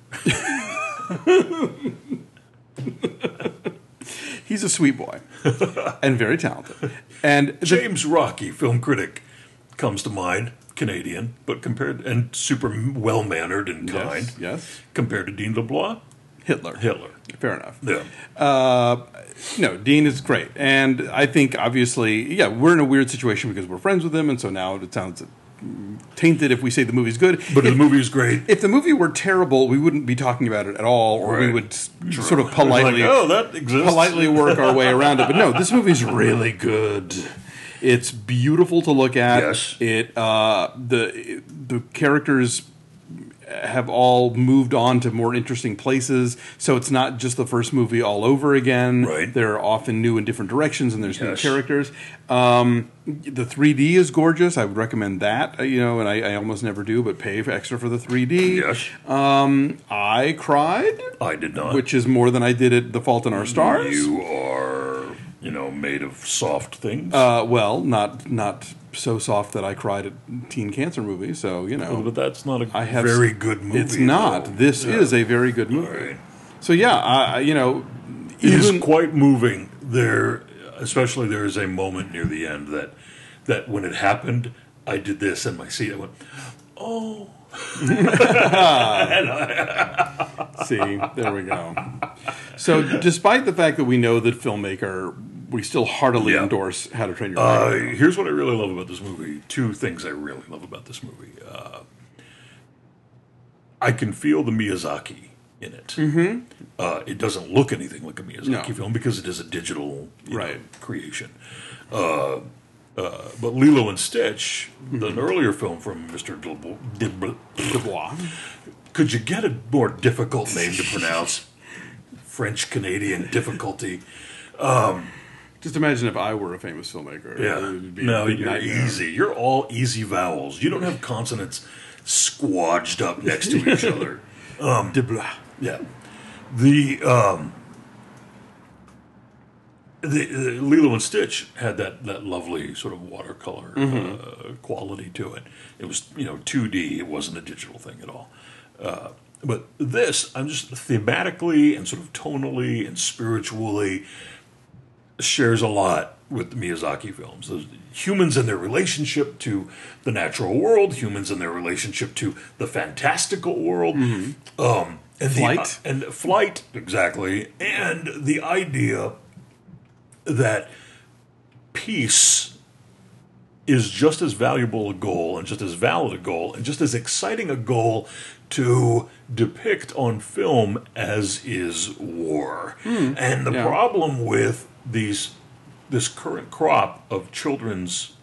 He's a sweet boy and very talented. And James Rocky, film critic, comes to mind. Canadian, but compared and super well mannered and kind. yes, Compared to Dean DeBlois, Hitler. Fair enough. Yeah. No, Dean is great. And I think, obviously, we're in a weird situation because we're friends with him, and so now it sounds tainted if we say the movie's good. But the movie is great. If the movie were terrible, we wouldn't be talking about it at all, or we Right. would sort of politely, Like, oh, that exists. politely work our way around it. But no, this movie's really good. It's beautiful to look at. Yes. The characters have all moved on to more interesting places, so it's not just the first movie all over again. Right. They're often new in different directions, and there's new Yes. characters. The 3D is gorgeous. I would recommend that. And I almost never do, but pay extra for the 3D. Yes. I cried, I did not. which is more than I did at The Fault in Our Stars. You are, made of soft things. Well, not so soft that I cried at teen cancer movies. So but that's not a I have very good movie. It's not. though. This Yeah. is a very good movie. All right. So It is quite moving. Especially there is a moment near the end that when it happened, I did this in my seat. I went, oh. See, there we go. So, despite the fact that we know that filmmaker, we still heartily Yeah. endorse How to Train Your Dragon. Here's what I really love about this movie. 2 things I really love about this movie. I can feel the Miyazaki in it. Mm-hmm. It doesn't look anything like a Miyazaki No. film because it is a digital Right. creation. But Lilo and Stitch, an earlier film from Mr. Dubois. Could you get a more difficult name to pronounce? French-Canadian difficulty. Just imagine if I were a famous filmmaker. It Yeah. would be No, a big you're nightmare. easy. You're all easy vowels. You don't have consonants squadged up next to each other. Dubois. Yeah. The Lilo and Stitch had that lovely sort of watercolor quality to it. It was 2D. It wasn't a digital thing at all. But this, I'm just thematically and sort of tonally and spiritually shares a lot with the Miyazaki films. Those humans and their relationship to the natural world, humans and their relationship to the fantastical world, and Flight. flight, exactly, and the idea that peace is just as valuable a goal and just as valid a goal and just as exciting a goal to depict on film as is war. And the Yeah. problem with this current crop of children's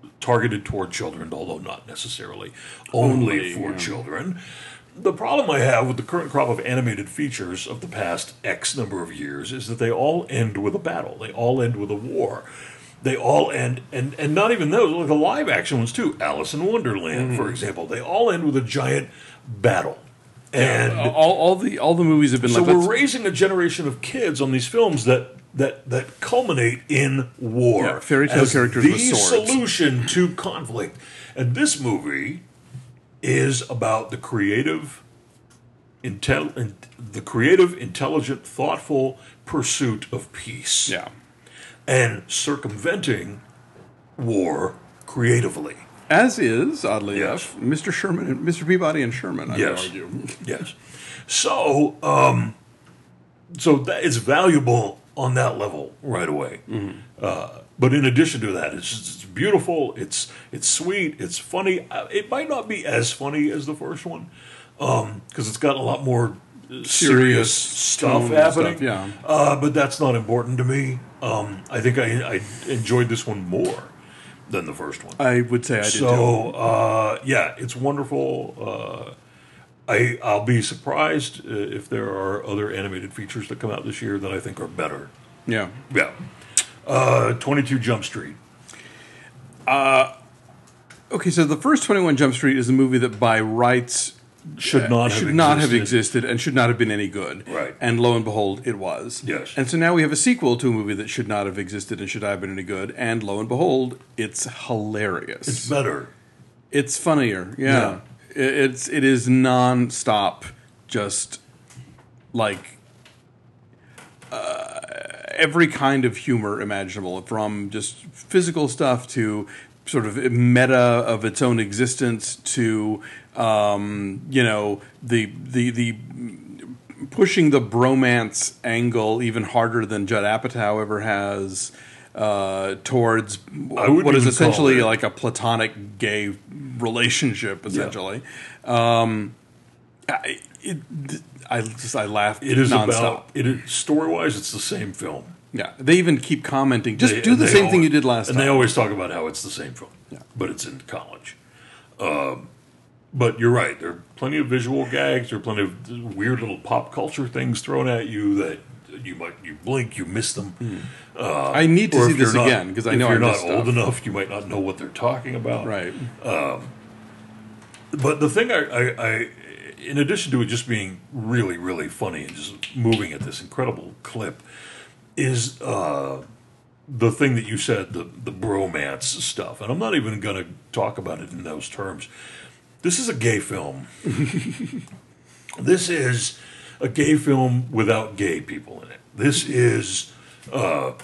targeted toward children, although not necessarily only for children. The problem I have with the current crop of animated features of the past X number of years is that they all end with a battle. They all end with a war. They all end, and not even those, like the live action ones too. Alice in Wonderland, for example, they all end with a giant battle. And all the movies have been so like, we're raising a generation of kids on these films that culminate in war. Yeah, fairy tale as characters the with swords. solution to conflict. And this movie is about the creative, intelligent, thoughtful pursuit of peace. yeah. And circumventing war creatively. As is, oddly Yes. enough, Mr. Sherman, Mr. Peabody and Sherman, I would Yes. argue. Yes. So, so that it's valuable on that level right away. But in addition to that, it's beautiful. It's sweet. It's funny. It might not be as funny as the first one because it's got a lot more serious stuff tone happening. stuff, yeah. But that's not important to me. I think I enjoyed this one more than the first one. I would say I did too. So, yeah, it's wonderful. I'll be surprised if there are other animated features that come out this year that I think are better. Yeah. Yeah. 22 Jump Street. Okay, so the first 21 Jump Street is a movie that by rights Should not have existed and should not have been any good. Right. And lo and behold, it was. Yes. And so now we have a sequel to a movie that should not have existed and should not have been any good. And lo and behold, it's hilarious. It's better. It's funnier. Yeah. It is nonstop, just like every kind of humor imaginable, from just physical stuff to sort of meta of its own existence to the pushing the bromance angle even harder than Judd Apatow ever has towards what is essentially like a platonic gay relationship, essentially. Yeah. I laughed. It is nonstop. story-wise, it's the same film. Yeah, they even keep commenting. Just do the same thing you did last time. And they always talk about how it's the same film, but it's in college. But you're right. There are plenty of visual gags. There are plenty of weird little pop culture things thrown at you that you blink, you miss them. I need to see this again because I know if you're I not missed old stuff. enough, you might not know what they're talking about. Right. But the thing I in addition to it just being really, really funny and just moving at this incredible clip, is the thing that you said, the bromance stuff. And I'm not even going to talk about it in those terms. This is a gay film. This is a gay film without gay people in it. This is a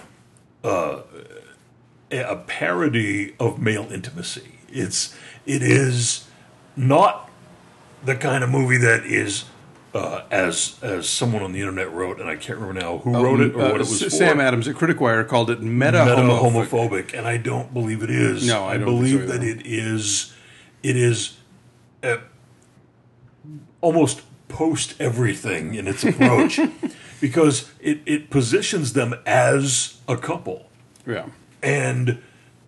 parody of male intimacy. It is not the kind of movie that is, as someone on the internet wrote, and I can't remember now who wrote it or what it was for. Sam Adams at Critiquire called it meta-homophobic, and I don't believe it is. No, I don't believe think so that either. it is almost post everything in its approach because it positions them as a couple. Yeah. And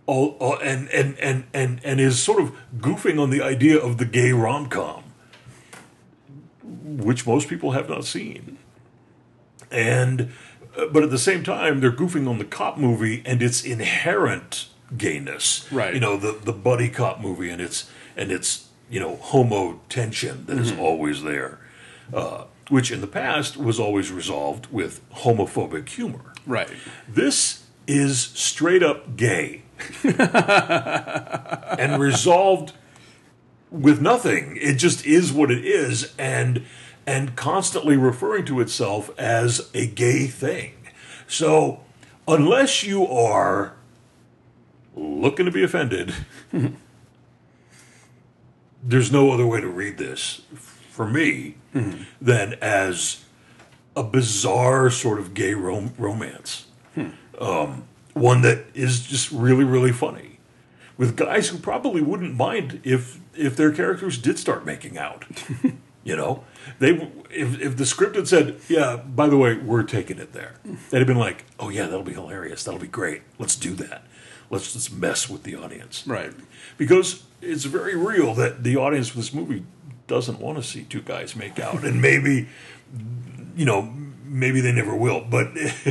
is sort of goofing on the idea of the gay rom-com, which most people have not seen. And but at the same time, they're goofing on the cop movie and its inherent gayness. Right. The buddy cop movie and its homo tension that is always there, which in the past was always resolved with homophobic humor. Right. This is straight up gay. And resolved with nothing. It just is what it is, and constantly referring to itself as a gay thing. So, unless you are looking to be offended, there's no other way to read this, for me, than as a bizarre sort of gay romance. One that is just really, really funny, with guys who probably wouldn't mind if their characters did start making out. If the script had said, "Yeah, by the way, we're taking it there," they'd have been like, "Oh yeah, that'll be hilarious. That'll be great. Let's do that." let's just mess with the audience. Right. Because it's very real that the audience for this movie doesn't want to see two guys make out. And maybe, maybe they never will. But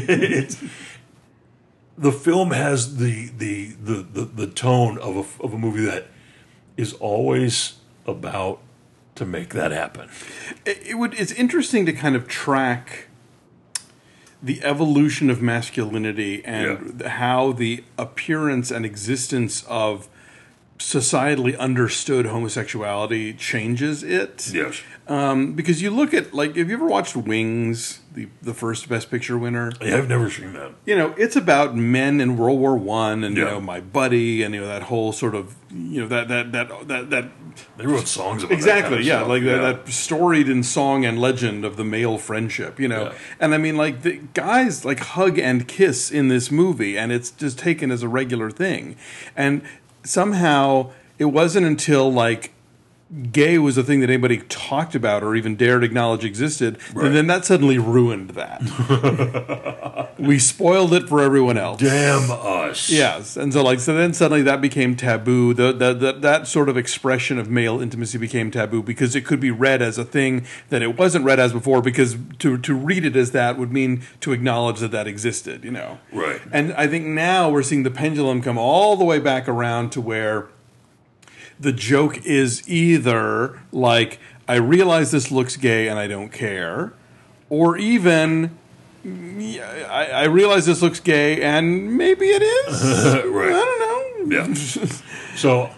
the film has the tone of a movie that is always about to make that happen. It's interesting to kind of track the evolution of masculinity and how the appearance and existence of societally understood homosexuality changes it. Yes. Because you look at, like, have you ever watched Wings, the first Best Picture winner? Yeah, I've never seen that. It's about men in World War One, and Yeah. my buddy, and that whole sort of that They wrote songs about exactly, that kind of yeah, stuff. like that storied in song and legend of the male friendship, Yeah. And I mean, like, the guys like hug and kiss in this movie, and it's just taken as a regular thing, and somehow it wasn't until like gay was a thing that anybody talked about or even dared acknowledge existed, Right. and then that suddenly ruined that. We spoiled it for everyone else. Damn us. Yes, and so then suddenly that became taboo. That sort of expression of male intimacy became taboo because it could be read as a thing that it wasn't read as before. Because to read it as that would mean to acknowledge that existed. Right. And I think now we're seeing the pendulum come all the way back around to where the joke is either like, I realize this looks gay and I don't care, or even I realize this looks gay and maybe it is. Right. I don't know. Yeah. So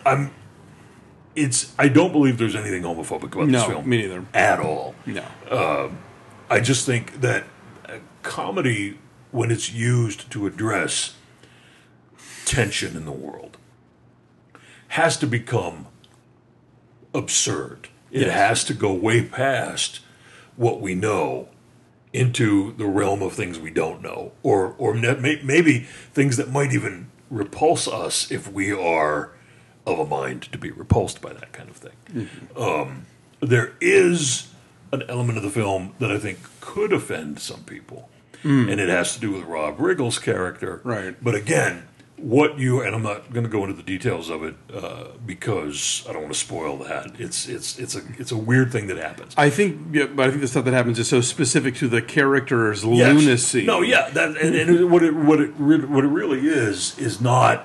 I don't believe there's anything homophobic about this No, film. me neither. At all. No. I just think that comedy, when it's used to address tension in the world, has to become absurd. It Yes. has to go way past what we know into the realm of things we don't know, or maybe things that might even repulse us if we are of a mind to be repulsed by that kind of thing. Mm-hmm. There is an element of the film that I think could offend some people, and it has to do with Rob Riggle's character. Right. But again, and I'm not going to go into the details of it because I don't want to spoil that. It's a weird thing that happens. I think the stuff that happens is so specific to the character's Yes. lunacy. No, yeah, and what it really is not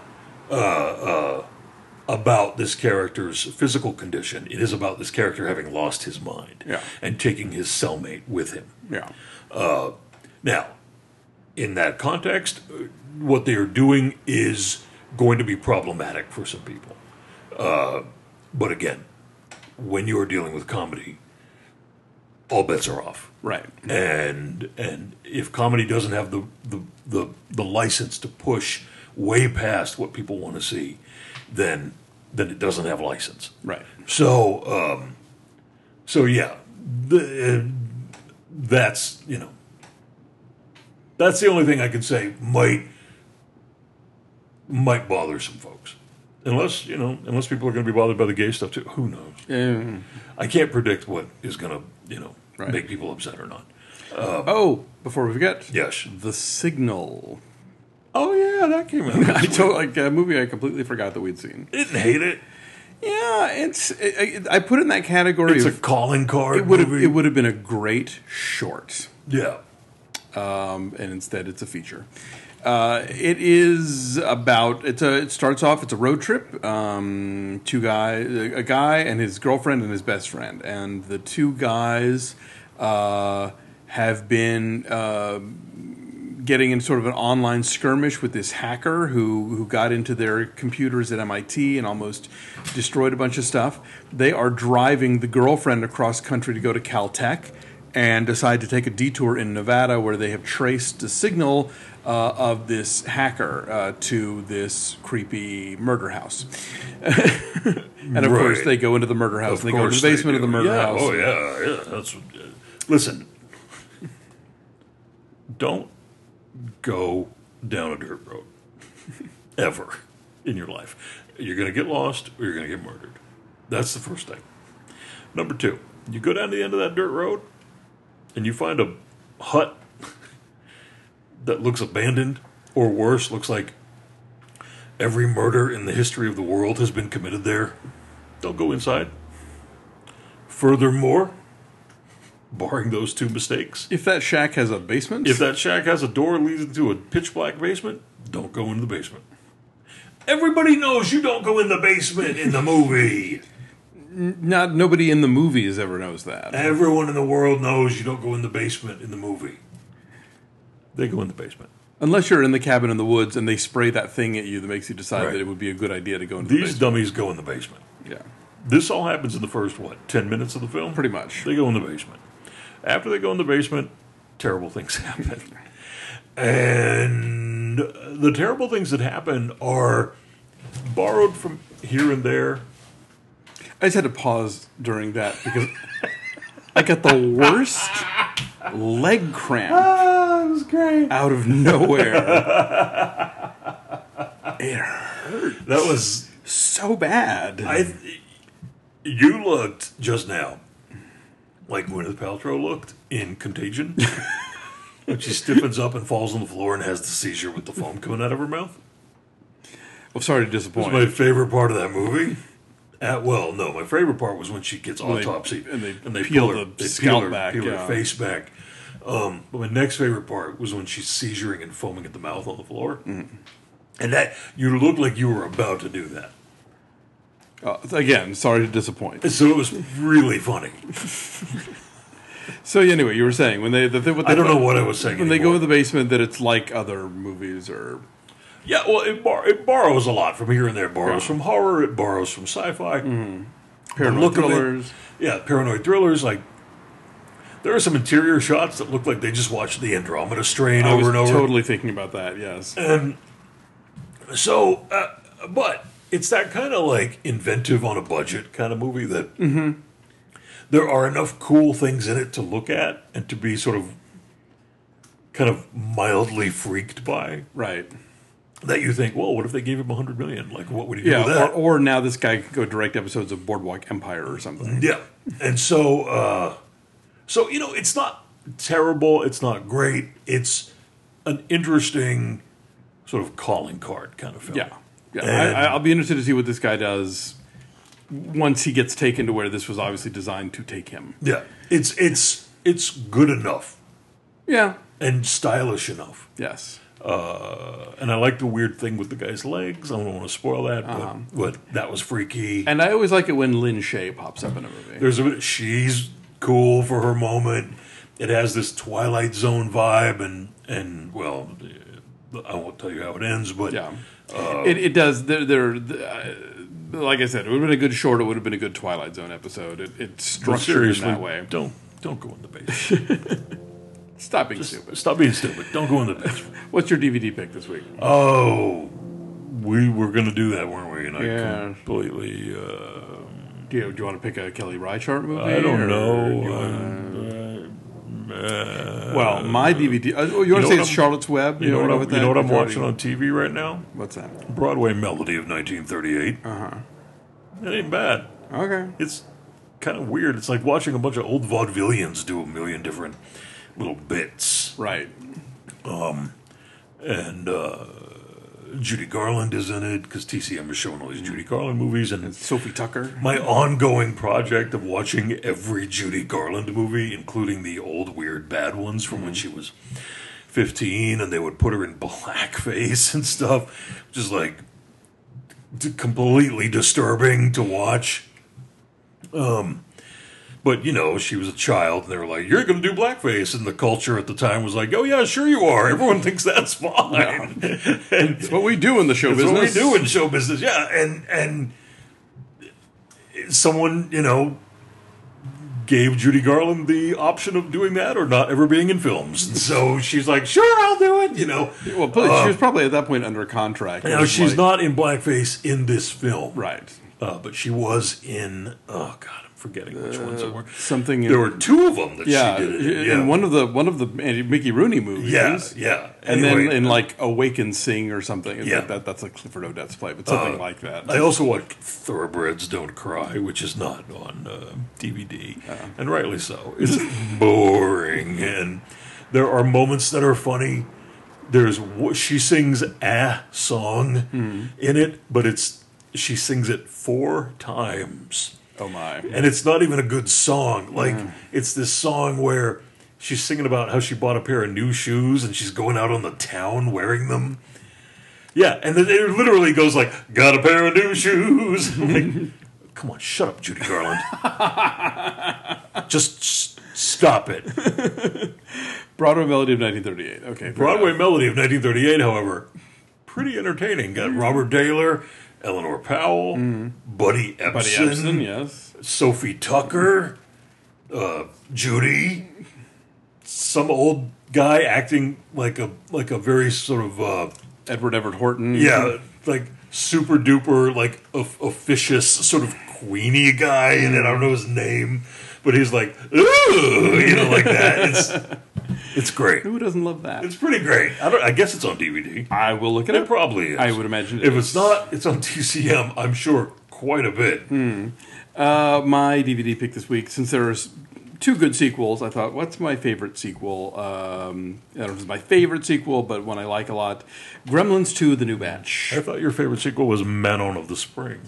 about this character's physical condition. It is about this character having lost his mind and taking his cellmate with him. Yeah. Now, in that context, what they are doing is going to be problematic for some people. But again, when you are dealing with comedy, all bets are off. Right. And if comedy doesn't have the license to push way past what people want to see, then it doesn't have license. Right. So yeah, that's that's the only thing I can say might bother some folks. Unless people are going to be bothered by the gay stuff too. Who knows? I can't predict what is going to, Right. make people upset or not. Before we forget, Yes. The Signal. Oh yeah, that came out. I told a movie I completely forgot that we'd seen. Didn't hate it. Yeah, I put it in that category. It's a of, calling card it would have movie. been a great short. Yeah. And instead it's a feature. It is about it starts off, it's a road trip. A guy and his girlfriend and his best friend, and the two guys have been getting in sort of an online skirmish with this hacker who got into their computers at MIT and almost destroyed a bunch of stuff. They are driving the girlfriend across country to go to Caltech, and decide to take a detour in Nevada where they have traced the signal of this hacker to this creepy murder house. And of course, they go into the murder house. And they go to the basement of the murder house. Oh yeah. That's listen. Don't go down a dirt road ever in your life. You're going to get lost or you're going to get murdered. That's the first thing. Number two, you go down to the end of that dirt road and you find a hut that looks abandoned, or worse, looks like every murder in the history of the world has been committed there. Don't go inside. Furthermore, barring those two mistakes, If that shack has a basement, if that shack has a door leading to a pitch black basement, don't go in the basement. Everybody knows you don't go in the basement in the movie. nobody in the movies ever knows that. Everyone in the world knows you don't go in the basement in the movie. They go in the basement. Unless you're in the cabin in the woods and they spray that thing at you that makes you decide Right. that it would be a good idea to go into the These basement. dummies go in the basement. Yeah, This all happens in the first, 10 minutes of the film? pretty much. They go in the basement. After they go in the basement, terrible things happen. And the terrible things that happen are borrowed from here and there. I just had to pause during that because I got the worst leg cramp That was great. out of nowhere. It hurt That was... so bad. You looked just now like Gwyneth Paltrow looked in Contagion. When she stiffens up and falls on the floor and has the seizure with the foam coming out of her mouth. I'm sorry to That was disappoint. my favorite part of that movie. No, my favorite part was when she gets When they- autopsied and they peel peel her, the they scalp peel her, back, peel yeah. her face back. But my next favorite part was when she's seizuring and foaming at the mouth on the floor, and that you looked like you were about to do that. Again, sorry to disappoint. So it was really funny. So anyway, you were saying when I don't know what I was saying when they go anymore. to the basement that it's like other movies or Yeah, well, it borrows a lot from here and there. It borrows Yeah. from horror. It borrows from sci-fi. paranoid look of it- thrillers. Yeah, paranoid thrillers. Like there are some interior shots that look like they just watched the Andromeda Strain I was over and over. totally thinking about that. Yes. So, but it's that kind of like inventive on a budget kind of movie that there are enough cool things in it to look at and to be sort of kind of mildly freaked by Right. that you think, well, what if they gave him $100 million? Like, what would he do Yeah. with that? Or now this guy could go direct episodes of Boardwalk Empire or something. Yeah, and so it's not terrible. It's not great. It's an interesting sort of calling card kind of film. Yeah. Yeah. And- I'll be interested to see what this guy does once he gets taken to where this was obviously designed to take him. Yeah, it's good enough Yeah. and stylish enough. Yes. And I like the weird thing with the guy's legs. I don't want to spoil that, but that was freaky. And I always like it when Lynn Shay pops up in a movie. She's cool for her moment. It has this Twilight Zone vibe, and well, I won't tell you how it ends, but Yeah. It does. Like I said, it would have been a good short. It would have been a good Twilight Zone episode. It's but structured seriously, in that way. don't go in the basement. Stop being stupid. Stop being stupid. Don't go in the basement. What's your DVD pick this week? Oh, we were going to do that, weren't we? And Yeah. I completely. Do you want to pick a Kelly Reichardt movie? I don't or know. do you wanna- well, my DVD. You want to say it's Charlotte's Web? You know what? with You know that? what I'm You've already- watching on TV right now? What's that? Broadway Melody of 1938. It ain't bad. Okay. It's kind of weird. It's like watching a bunch of old vaudevillians do a million different little bits. Right. And Judy Garland is in it because TCM is showing all these Judy Garland movies. And Sophie Tucker. my ongoing project of watching every Judy Garland movie, including the old weird bad ones from when she was 15, and they would put her in blackface and stuff, which is like completely disturbing to watch. But she was a child, and they were like, "You're going to do blackface," and the culture at the time was like, "Oh yeah, sure you are. Everyone thinks that's fine." And It's what we do in the show that's business. what we do in show business, yeah. And someone, gave Judy Garland the option of doing that or not ever being in films. And so she's like, "Sure, I'll do it." Well, she was probably at that point under contract. It was She's like- not in blackface in this film, right. but she was in. Oh God, I'm forgetting which ones it were. Something. There were two of them that yeah, she did. It in. in one of the Mickey Rooney movies. Yeah. And Anyway, then in like Awaken Sing or something. Yeah. That's a Clifford Odets play, but something like that. I also watched Thoroughbreds Don't Cry, which is not on DVD, and rightly so. It's boring, and there are moments that are funny, she sings a song in it, but she sings it 4 times. Oh my! And it's not even a good song. Like it's this song where she's singing about how she bought a pair of new shoes and she's going out on the town wearing them. Yeah, and then it literally goes like, "Got a pair of new shoes." I'm like, come on, shut up, Judy Garland. Just stop it. Broadway Melody of 1938. Okay. Broadway Melody of 1938, however, pretty entertaining. Got Robert Taylor, Eleanor Powell, Buddy Epson, Buddy Epson, yes. Sophie Tucker, Judy, some old guy acting like a very sort of Edward Everett Horton. yeah, like super duper like officious sort of Queenie guy, and I don't know his name, but he's like, ooh, like that. It's great. Who doesn't love that? It's pretty great. I guess it's on DVD. I will look at It it. probably is. I would imagine if it's not, it's on TCM. I'm sure quite a bit. My DVD pick this week, since there's 2 good sequels, I thought, what's my favorite sequel? I don't know if it's my favorite sequel, but one I like a lot. Gremlins 2, The New Batch. I thought your favorite sequel was Manon of the Spring.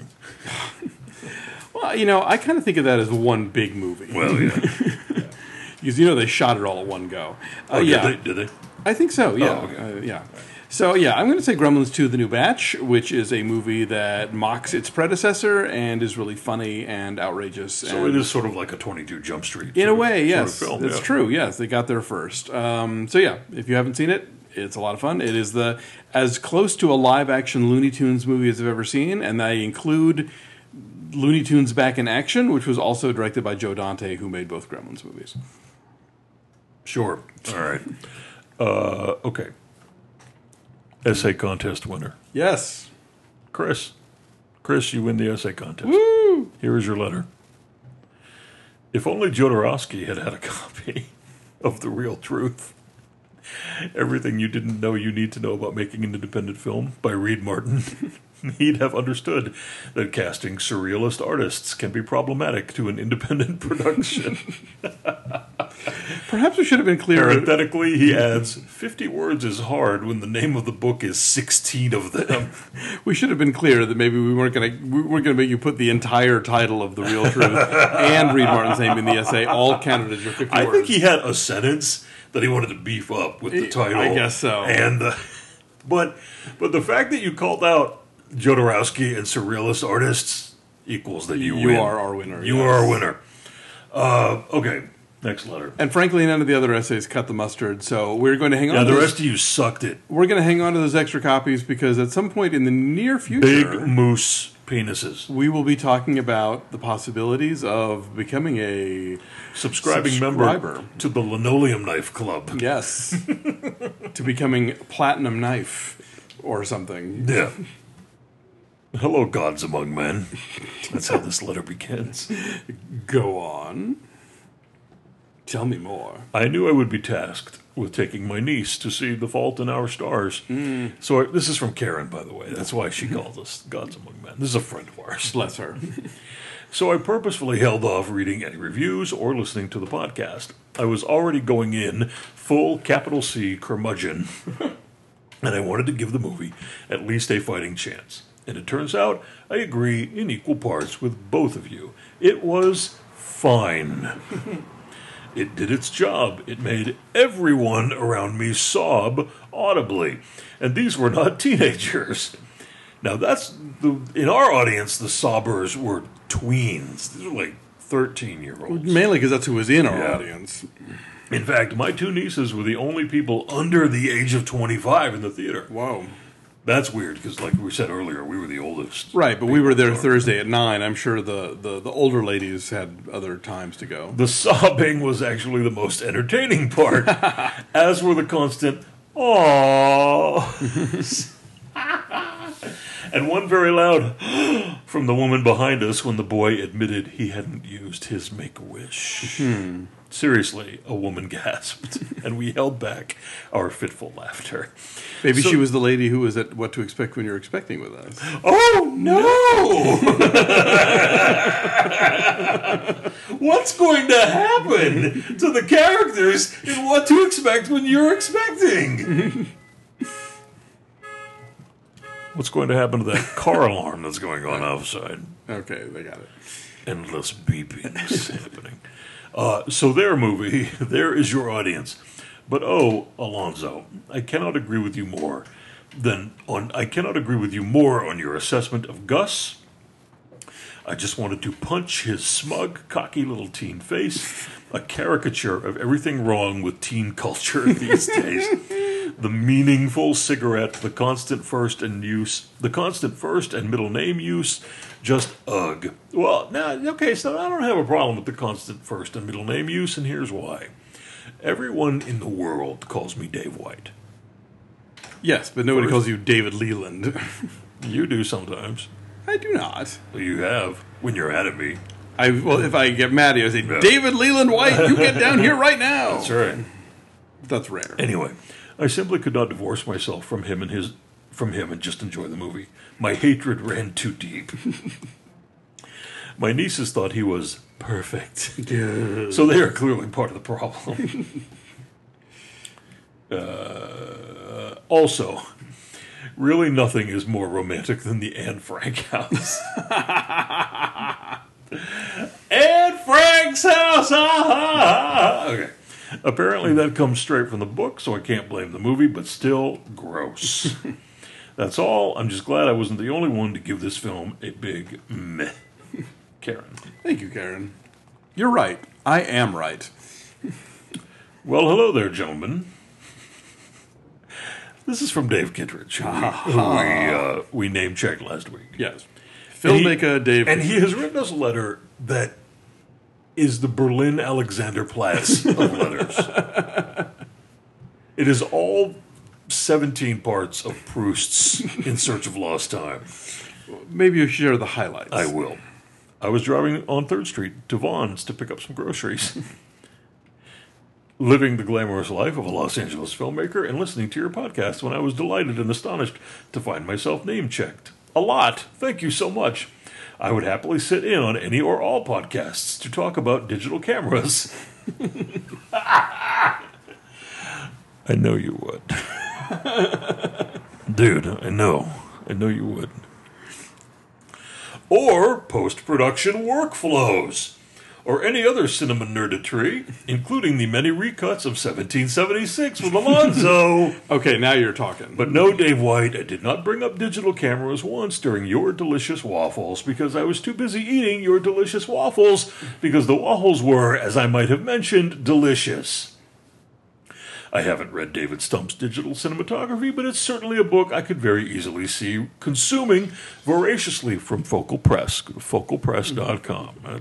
Well, I kind of think of that as one big movie. Well, yeah. Because, they shot it all at one go. Yeah. Did they? I think so, yeah. Oh, okay. Yeah. So, yeah, I'm going to say Gremlins 2, The New Batch, which is a movie that mocks its predecessor and is really funny and outrageous. So it is sort of like a 22 Jump Street. In a way, yes. Sort of film, It's true, yes. They got there first. So, yeah, if you haven't seen it, it's a lot of fun. It is as close to a live-action Looney Tunes movie as I've ever seen, and they include Looney Tunes Back in Action, which was also directed by Joe Dante, who made both Gremlins movies. Sure. All right. Okay. Essay contest winner. Yes. Chris, you win the essay contest. Woo! Here is your letter. If only Jodorowsky had a copy of The Real Truth. Everything you didn't know you need to know about making an independent film by Reed Martin. He'd have understood that casting surrealist artists can be problematic to an independent production. Perhaps we should have been clear. Parenthetically, he adds, 50 words is hard when the name of the book is 16 of them. We should have been clear that maybe we weren't going to make you put the entire title of The Real Truth and Reed Martin's name in the essay, all counted as your 50 words. I think he had a sentence that he wanted to beef up with the title. I guess so. And but the fact that you called out Jodorowsky and surrealist artists equals that you win. You are our winner. You are our winner. Okay, next letter. And frankly, none of the other essays cut the mustard, so we're going to hang on Yeah, to the rest of you sucked it. We're going to hang on to those extra copies because at some point in the near future, Big moose penises. we will be talking about the possibilities of becoming a Subscribing member to the Linoleum Knife Club. yes, to becoming Platinum Knife or something. Yeah. Hello, gods among men. That's how this letter begins. Go on. Tell me more. I knew I would be tasked with taking my niece to see The Fault in Our Stars. So this is from Karen, by the way. That's why she calls us gods among men. This is a friend of ours. Bless her. So I purposefully held off reading any reviews or listening to the podcast. I was already going in full capital C curmudgeon, and I wanted to give the movie at least a fighting chance. And it turns out I agree in equal parts with both of you. It was fine. It did its job. It made everyone around me sob audibly. And these were not teenagers. Now, in our audience, the sobbers were tweens. These were like 13-year-olds. Mainly because that's who was in our Yeah. audience. In fact, my 2 nieces were the only people under the age of 25 in the theater. Whoa. That's weird, because like we said earlier, we were the oldest. Right, but we were there Thursday at 9. I'm sure the older ladies had other times to go. The sobbing was actually the most entertaining part, as were the constant "aww." And one very loud from the woman behind us when the boy admitted he hadn't used his Make-A-Wish. Seriously, a woman gasped, and we held back our fitful laughter. Maybe So- she was the lady who was at What to Expect When You're Expecting with us. Oh, no! What's going to happen to the characters in What to Expect When You're Expecting? What's going to happen to that car alarm that's going on outside? Okay, they got it. Endless beepings happening. So their movie, there is your audience. But Alonzo, I cannot agree with you more on your assessment of Gus. I just wanted to punch his smug, cocky little teen face, a caricature of everything wrong with teen culture these days. The meaningful cigarette, the constant first and middle name use, just ugh. Well, okay, so I don't have a problem with the constant first and middle name use, and here's why. Everyone in the world calls me Dave White. Yes, but nobody calls you David Leland. You do sometimes. I do not. You have, when you're mad at me. If I get mad at you, I say, David Leland White, you get down here right now. That's right. That's rare. Anyway, I simply could not divorce myself from him and just enjoy the movie. My hatred ran too deep. My nieces thought he was perfect. So they are clearly part of the problem. Also, really nothing is more romantic than the Anne Frank house. Anne Frank's house! Okay. Apparently that comes straight from the book, so I can't blame the movie, but still gross. That's all. I'm just glad I wasn't the only one to give this film a big meh. Karen. Thank you, Karen. You're right. I am right. Well, hello there, gentlemen. This is from Dave Kittredge, who we name-checked last week. Yes. Filmmaker Dave. And he has written us a letter that is the Berlin Alexanderplatz of letters. It is all 17 parts of Proust's In Search of Lost Time. Maybe you should share the highlights. I will. I was driving on 3rd Street to Vaughn's to pick up some groceries. Living the glamorous life of a Los Angeles filmmaker and listening to your podcast when I was delighted and astonished to find myself name-checked. A lot. Thank you so much. I would happily sit in on any or all podcasts to talk about digital cameras. I know you would. Dude, I know. I know you would. Or post-production workflows. Or any other cinema nerdetry, including the many recuts of 1776 with Alonzo. Okay, now you're talking. But no, Dave White, I did not bring up digital cameras once during your delicious waffles because I was too busy eating your delicious waffles because the waffles were, as I might have mentioned, delicious. I haven't read David Stump's digital cinematography, but it's certainly a book I could very easily see consuming voraciously from Focal Press. Go to focalpress.com.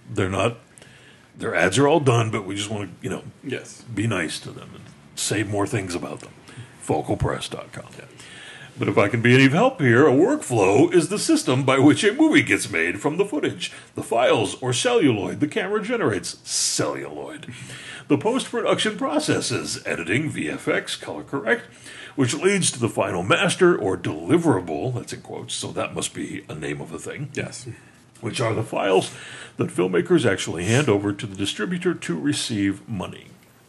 Their ads are all done, but we just want to, yes, be nice to them and say more things about them. Focalpress.com. Yeah. But if I can be any help here, a workflow is the system by which a movie gets made from the footage, the files, or celluloid the camera generates. Celluloid. The post-production processes, editing, VFX, color correct, which leads to the final master or deliverable, that's in quotes, so that must be a name of a thing. Yes. Which are the files that filmmakers actually hand over to the distributor to receive money.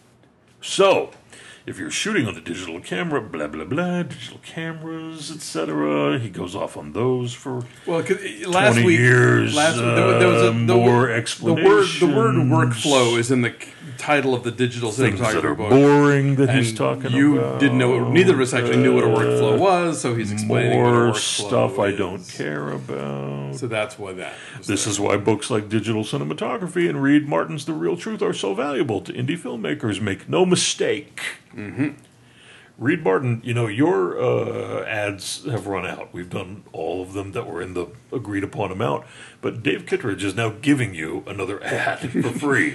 So, if you're shooting on a digital camera, blah, blah, blah, digital cameras, etc., he goes off on those for 20 years. There was more explanation. The word workflow is in the title of the digital things that are book. boring that he's talking about. You didn't know. Neither of us actually knew what a workflow was, so he's explaining what a workflow stuff I is. don't care about. So that's why that. This is why books like Digital Cinematography and Reed Martin's The Real Truth are so valuable to indie filmmakers. Make no mistake. Mm-hmm. Reed Martin, your ads have run out. We've done all of them that were in the agreed upon amount. But Dave Kittredge is now giving you another ad for free.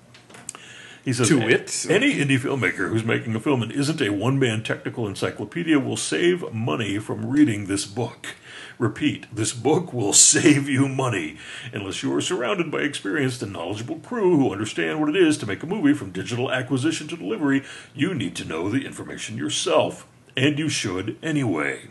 He says, any indie filmmaker who's making a film and isn't a one-man technical encyclopedia will save money from reading this book. Repeat, this book will save you money. Unless you are surrounded by experienced and knowledgeable crew who understand what it is to make a movie from digital acquisition to delivery, you need to know the information yourself. And you should anyway.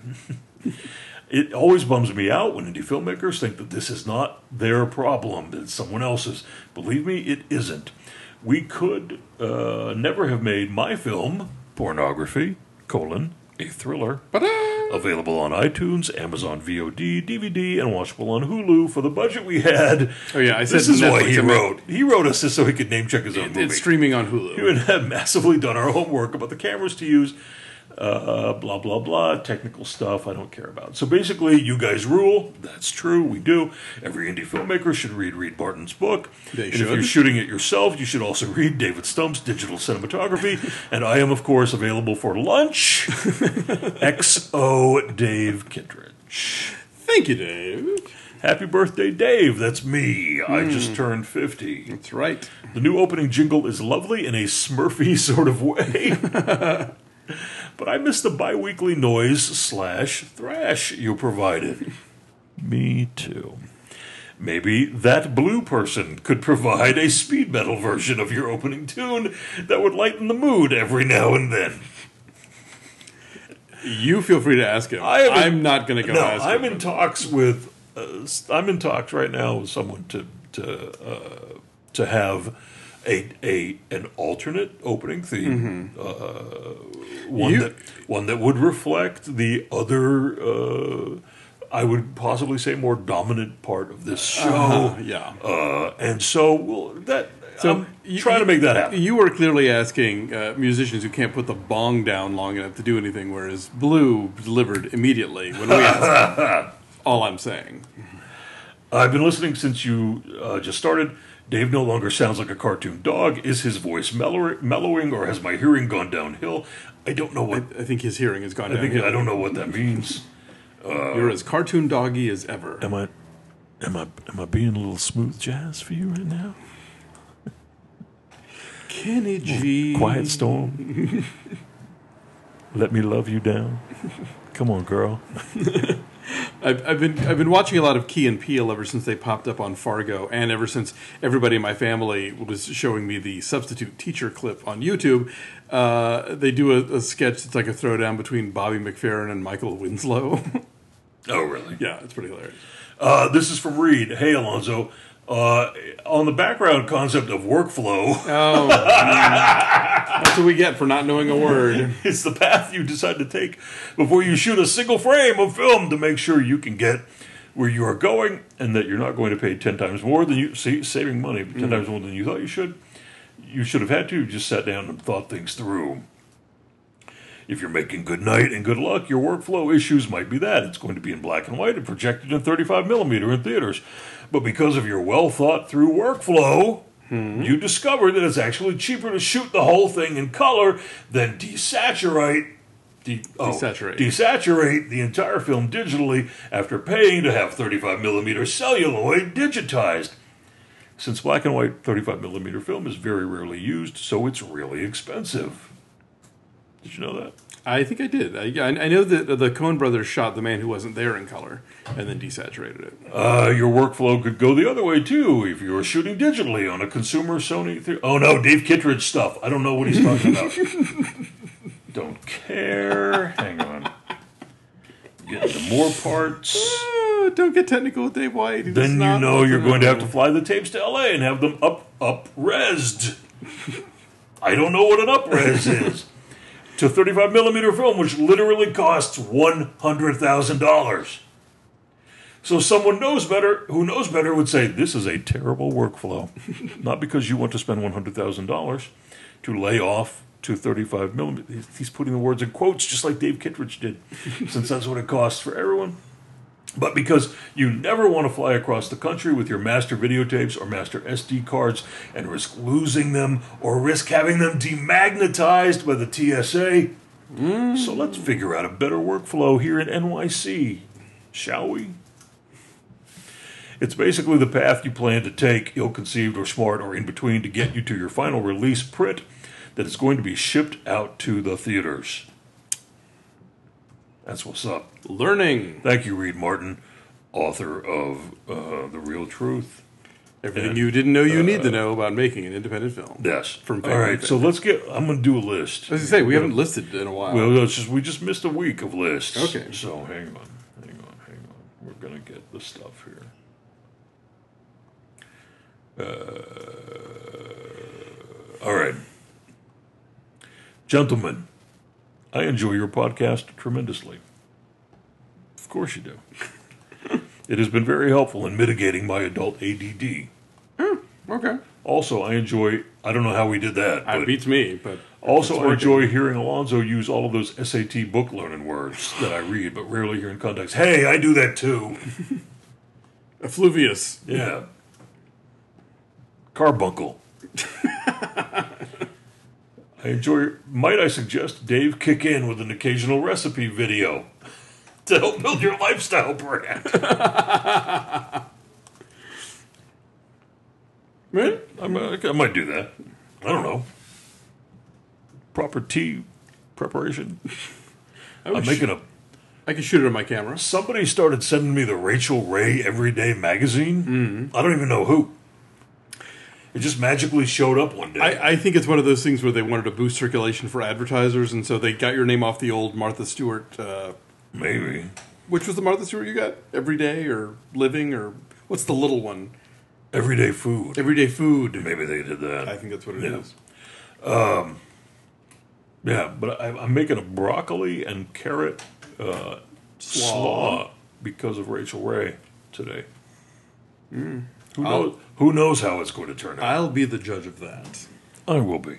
It always bums me out when indie filmmakers think that this is not their problem, that it's someone else's. Believe me, it isn't. We could never have made my film, Pornography, a thriller, Available on iTunes, Amazon VOD, DVD, and watchable on Hulu for the budget we had. Oh yeah, I said This is why Netflix, he I meant- wrote. He wrote us this so he could name check his own movie. It's streaming on Hulu. We would have massively done our homework about the cameras to use, blah, blah, blah, technical stuff I don't care about. So basically, you guys rule. That's true, we do. Every indie filmmaker should read Barton's book. They and should. if you're shooting it yourself, you should also read David Stump's Digital Cinematography. And I am, of course, available for lunch. XO Dave Kittredge. Thank you, Dave. Happy birthday, Dave. That's me. I just turned 50. That's right. The new opening jingle is lovely in a Smurfy sort of way. But I miss the bi-weekly noise/thrash you provided. Me too. Maybe that blue person could provide a speed metal version of your opening tune that would lighten the mood every now and then. You feel free to ask him. I'm not going to go ask him. I'm in talks with. I'm in talks right now with someone to have an alternate opening theme, one that would reflect the other. I would possibly say more dominant part of this show. And so I'm trying to make that happen. You were clearly asking musicians who can't put the bong down long enough to do anything, whereas Blue delivered immediately when we asked him. All I'm saying. I've been listening since you just started. Dave no longer sounds like a cartoon dog. Is his voice mellowing, or has my hearing gone downhill? I don't know what. I think his hearing has gone downhill. I don't know what that means. You're as cartoon doggy as ever. Am I being a little smooth jazz for you right now? Kenny G. Quiet storm. Let me love you down. Come on, girl. I've been watching a lot of Key and Peele ever since they popped up on Fargo, and ever since everybody in my family was showing me the substitute teacher clip on YouTube. They do a sketch that's like a throwdown between Bobby McFerrin and Michael Winslow. Oh, really? Yeah, it's pretty hilarious. This is from Reed. Hey, Alonzo. On the background concept of workflow, Oh, that's what we get for not knowing a word. it's the path you decide to take before you shoot a single frame of film to make sure you can get where you are going and that you're not going to pay 10 times more than you saving money 10 times more than you thought you should. You should have had to just sat down and thought things through. If you're making good night and good luck, your workflow issues might be that. It's going to be in black and white and projected in 35 millimeter in theaters. But because of your well-thought-through workflow, you discover that it's actually cheaper to shoot the whole thing in color than desaturate the entire film digitally after paying to have 35 millimeter celluloid digitized. Since black and white 35 millimeter film is very rarely used, so it's really expensive. Did you know that? I think I did. I know that the Coen brothers shot The Man Who Wasn't There in color and then desaturated it. Your workflow could go the other way, too, if you were shooting digitally on a consumer Sony... Oh, no, Dave Kittredge stuff. I don't know what he's talking about. Don't care. Hang on. Get into more parts. Don't get technical with Dave White. Then you know you're going to have to fly the tapes to L.A. and have them up-resed. I don't know what an up-res is. To 35 millimeter film, which literally costs $100,000. So someone who knows better would say, this is a terrible workflow. Not because you want to spend $100,000 to lay off to 35 millimeter. He's putting the words in quotes just like Dave Kittredge did, since that's what it costs for everyone. But because you never want to fly across the country with your master videotapes or master SD cards and risk losing them or risk having them demagnetized by the TSA. So let's figure out a better workflow here in NYC, shall we? It's basically the path you plan to take, ill-conceived or smart or in between, to get you to your final release print that is going to be shipped out to the theaters. That's what's up. Learning. Thank you, Reed Martin, author of The Real Truth. Everything you didn't know you need to know about making an independent film. Yes. From All right, so I'm going to do a list. As I say, we haven't listed in a while. Well, we just missed a week of lists. Okay. So hang on. We're going to get the stuff here. All right. Gentlemen, I enjoy your podcast tremendously. course you do. It has been very helpful in mitigating my adult ADD. Okay. Also, I don't know how we did that, It but beats me, but also it's I working. enjoy hearing Alonzo use all of those SAT book learning words that I read, but rarely hear in context. Hey, I do that too. Effluvious. Yeah. Carbuncle. Might I suggest Dave kick in with an occasional recipe video to help build your lifestyle brand? Right? I might do that. I don't know. Proper tea preparation. I'm making a... I can shoot it on my camera. Somebody started sending me the Rachel Ray Everyday magazine. Mm-hmm. I don't even know who. It just magically showed up one day. I think it's one of those things where they wanted to boost circulation for advertisers, and so they got your name off the old Martha Stewart. Maybe. Which was the Martha Stewart you got? Everyday or Living or what's the little one? Everyday food. Everyday Food. Maybe they did that. I think that's what it is. Yeah, but I'm making a broccoli and carrot slaw because of Rachel Ray today. Who knows how it's going to turn out? I'll be the judge of that. I will be.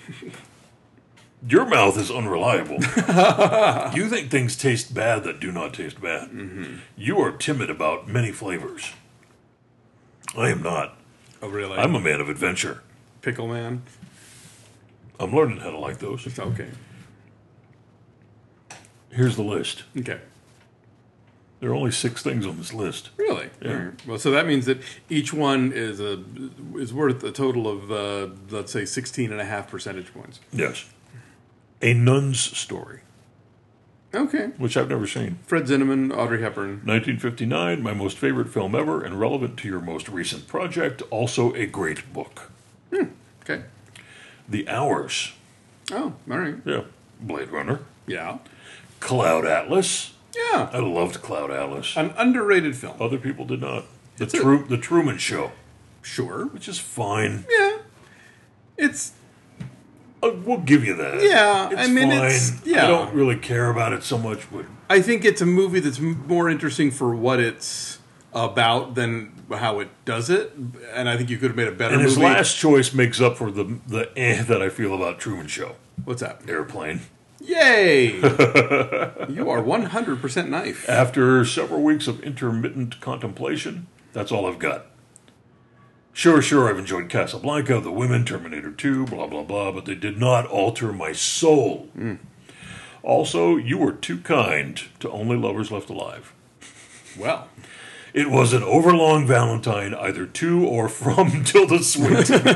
Your mouth is unreliable. You think things taste bad that do not taste bad. Mm-hmm. You are timid about many flavors. I am not. Oh, really? I'm a man of adventure. Pickle Man? I'm learning how to like those. Okay. Here's the list. Okay. There are only 6 things on this list. Really? Yeah. All right. Well, so that means that each one is worth a total of, let's say, 16.5 percentage points. Yes. A Nun's Story, Okay. which I've never seen. Fred Zinnemann, Audrey Hepburn. 1959, my most favorite film ever and relevant to your most recent project. Also a great book. Okay. The Hours. Oh, all right. Yeah. Blade Runner. Yeah. Cloud Atlas. Yeah. I loved Cloud Atlas. An underrated film. Other people did not. The It's The Truman Show, Sure. which is fine. Yeah. It's... We'll give you that. Yeah, It's I mean, fine. it's... Yeah. I don't really care about it so much, but I think it's a movie that's more interesting for what it's about than how it does it. And I think you could have made a better and movie. his last choice makes up for the that I feel about Truman Show. What's that? Airplane. Yay! You are 100% knife. After several weeks of intermittent contemplation, that's all I've got. Sure, I've enjoyed Casablanca, The Women, Terminator 2, blah, blah, blah, but they did not alter my soul. Also, you were too kind to Only Lovers Left Alive. Well, It was an overlong Valentine, either to or from Tilda Swinton.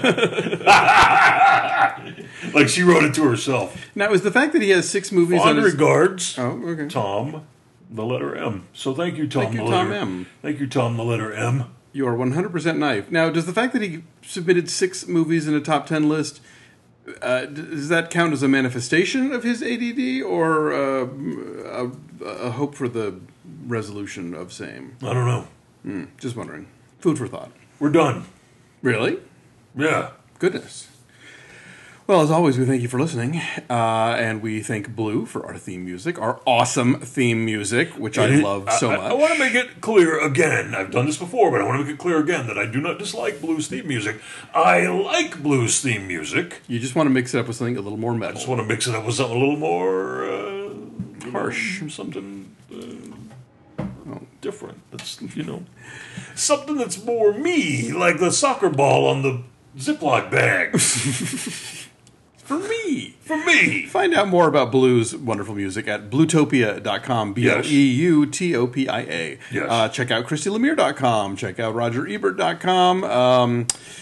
Like she wrote it to herself. now is the fact that he has 6 movies on On his... regards, Oh, okay. Tom, the letter M. So thank you, Tom. Thank you, the Tom letter M. Thank you, Tom, the letter M. You are 100% knife. Now, does the fact that he submitted 6 movies in a top 10 list, does that count as a manifestation of his ADD or a hope for the resolution of same? I don't know. Just wondering. Food for thought. We're done. Really? Yeah. Goodness. Well, as always, we thank you for listening, and we thank Blue for our theme music, our awesome theme music, which I love so much. I want to make it clear again. I've done this before, but I want to make it clear again that I do not dislike Blue's theme music. I like Blue's theme music. You just want to mix it up with something a little more metal. I just want to mix it up with something a little more Harsh. something different. That's something that's more me, like the soccer ball on the Ziploc bag. For me. For me. Find out more about Blue's wonderful music at bluetopia.com, BLEUTOPIA. Yes. Check out ChristyLemire.com. Check out RogerEbert.com.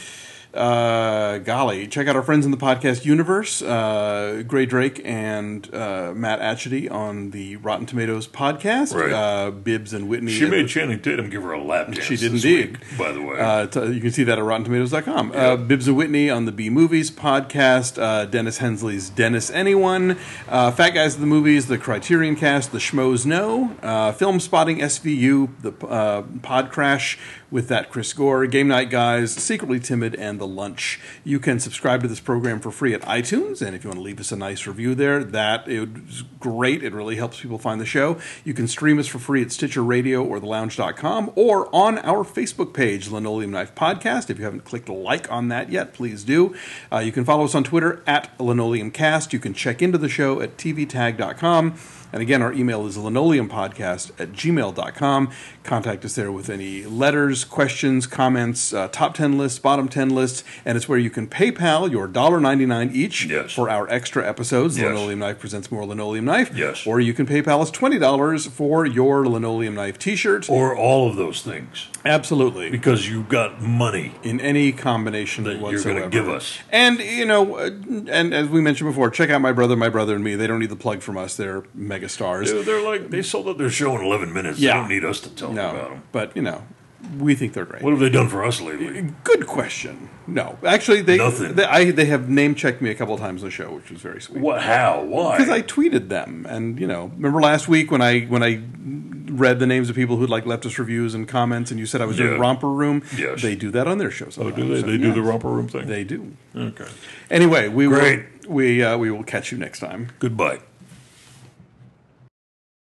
Golly, check out our friends in the podcast universe, Gray Drake and Matt Atchity on the Rotten Tomatoes podcast. Right. Bibbs and Whitney. She made Channing Tatum give her a lap dance. She did this indeed. week, by the way. You can see that at RottenTomatoes.com. Bibbs and Whitney on the B Movies podcast. Dennis Hensley's Dennis Anyone. Fat Guys of the Movies, the Criterion Cast, the Schmoes Know. Film Spotting SVU, the Pod Crash with that Chris Gore, Game Night Guys, Secretly Timid, and The Lunch. You can subscribe to this program for free at iTunes, and if you want to leave us a nice review there, that is great. It really helps people find the show. You can stream us for free at Stitcher Radio or thelounge.com, or on our Facebook page, Linoleum Knife Podcast. If you haven't clicked like on that yet, please do. You can follow us on Twitter at LinoleumCast. You can check into the show at tvtag.com. And again, our email is linoleumpodcast@gmail.com. Contact us there with any letters, questions, comments, top 10 lists, bottom 10 lists, and it's where you can PayPal your $1.99 each for our extra episodes. Yes. Linoleum Knife presents more Linoleum Knife. Yes. Or you can PayPal us $20 for your Linoleum Knife t-shirt. Or all of those things. Absolutely. Because you've got money In any combination that whatsoever. you're going to give us. And, and as we mentioned before, check out My Brother and Me. They don't need the plug from us. They're mega stars. Dude, they're like, they sold out their show in 11 minutes. Yeah. They don't need us to tell them about them. But, we think they're great. What have they done for us lately? Good question. No. Actually, Nothing. they have name-checked me a couple of times on the show, which was very sweet. What? How? Why? Because I tweeted them. And, remember last week when I read the names of people who'd left us reviews and comments, and you said I was doing Romper Room? Yes. They do that on their show Oh, sometimes. do they? They do the Romper Room thing? They do. Okay. Anyway, we Great. will catch you next time. Goodbye.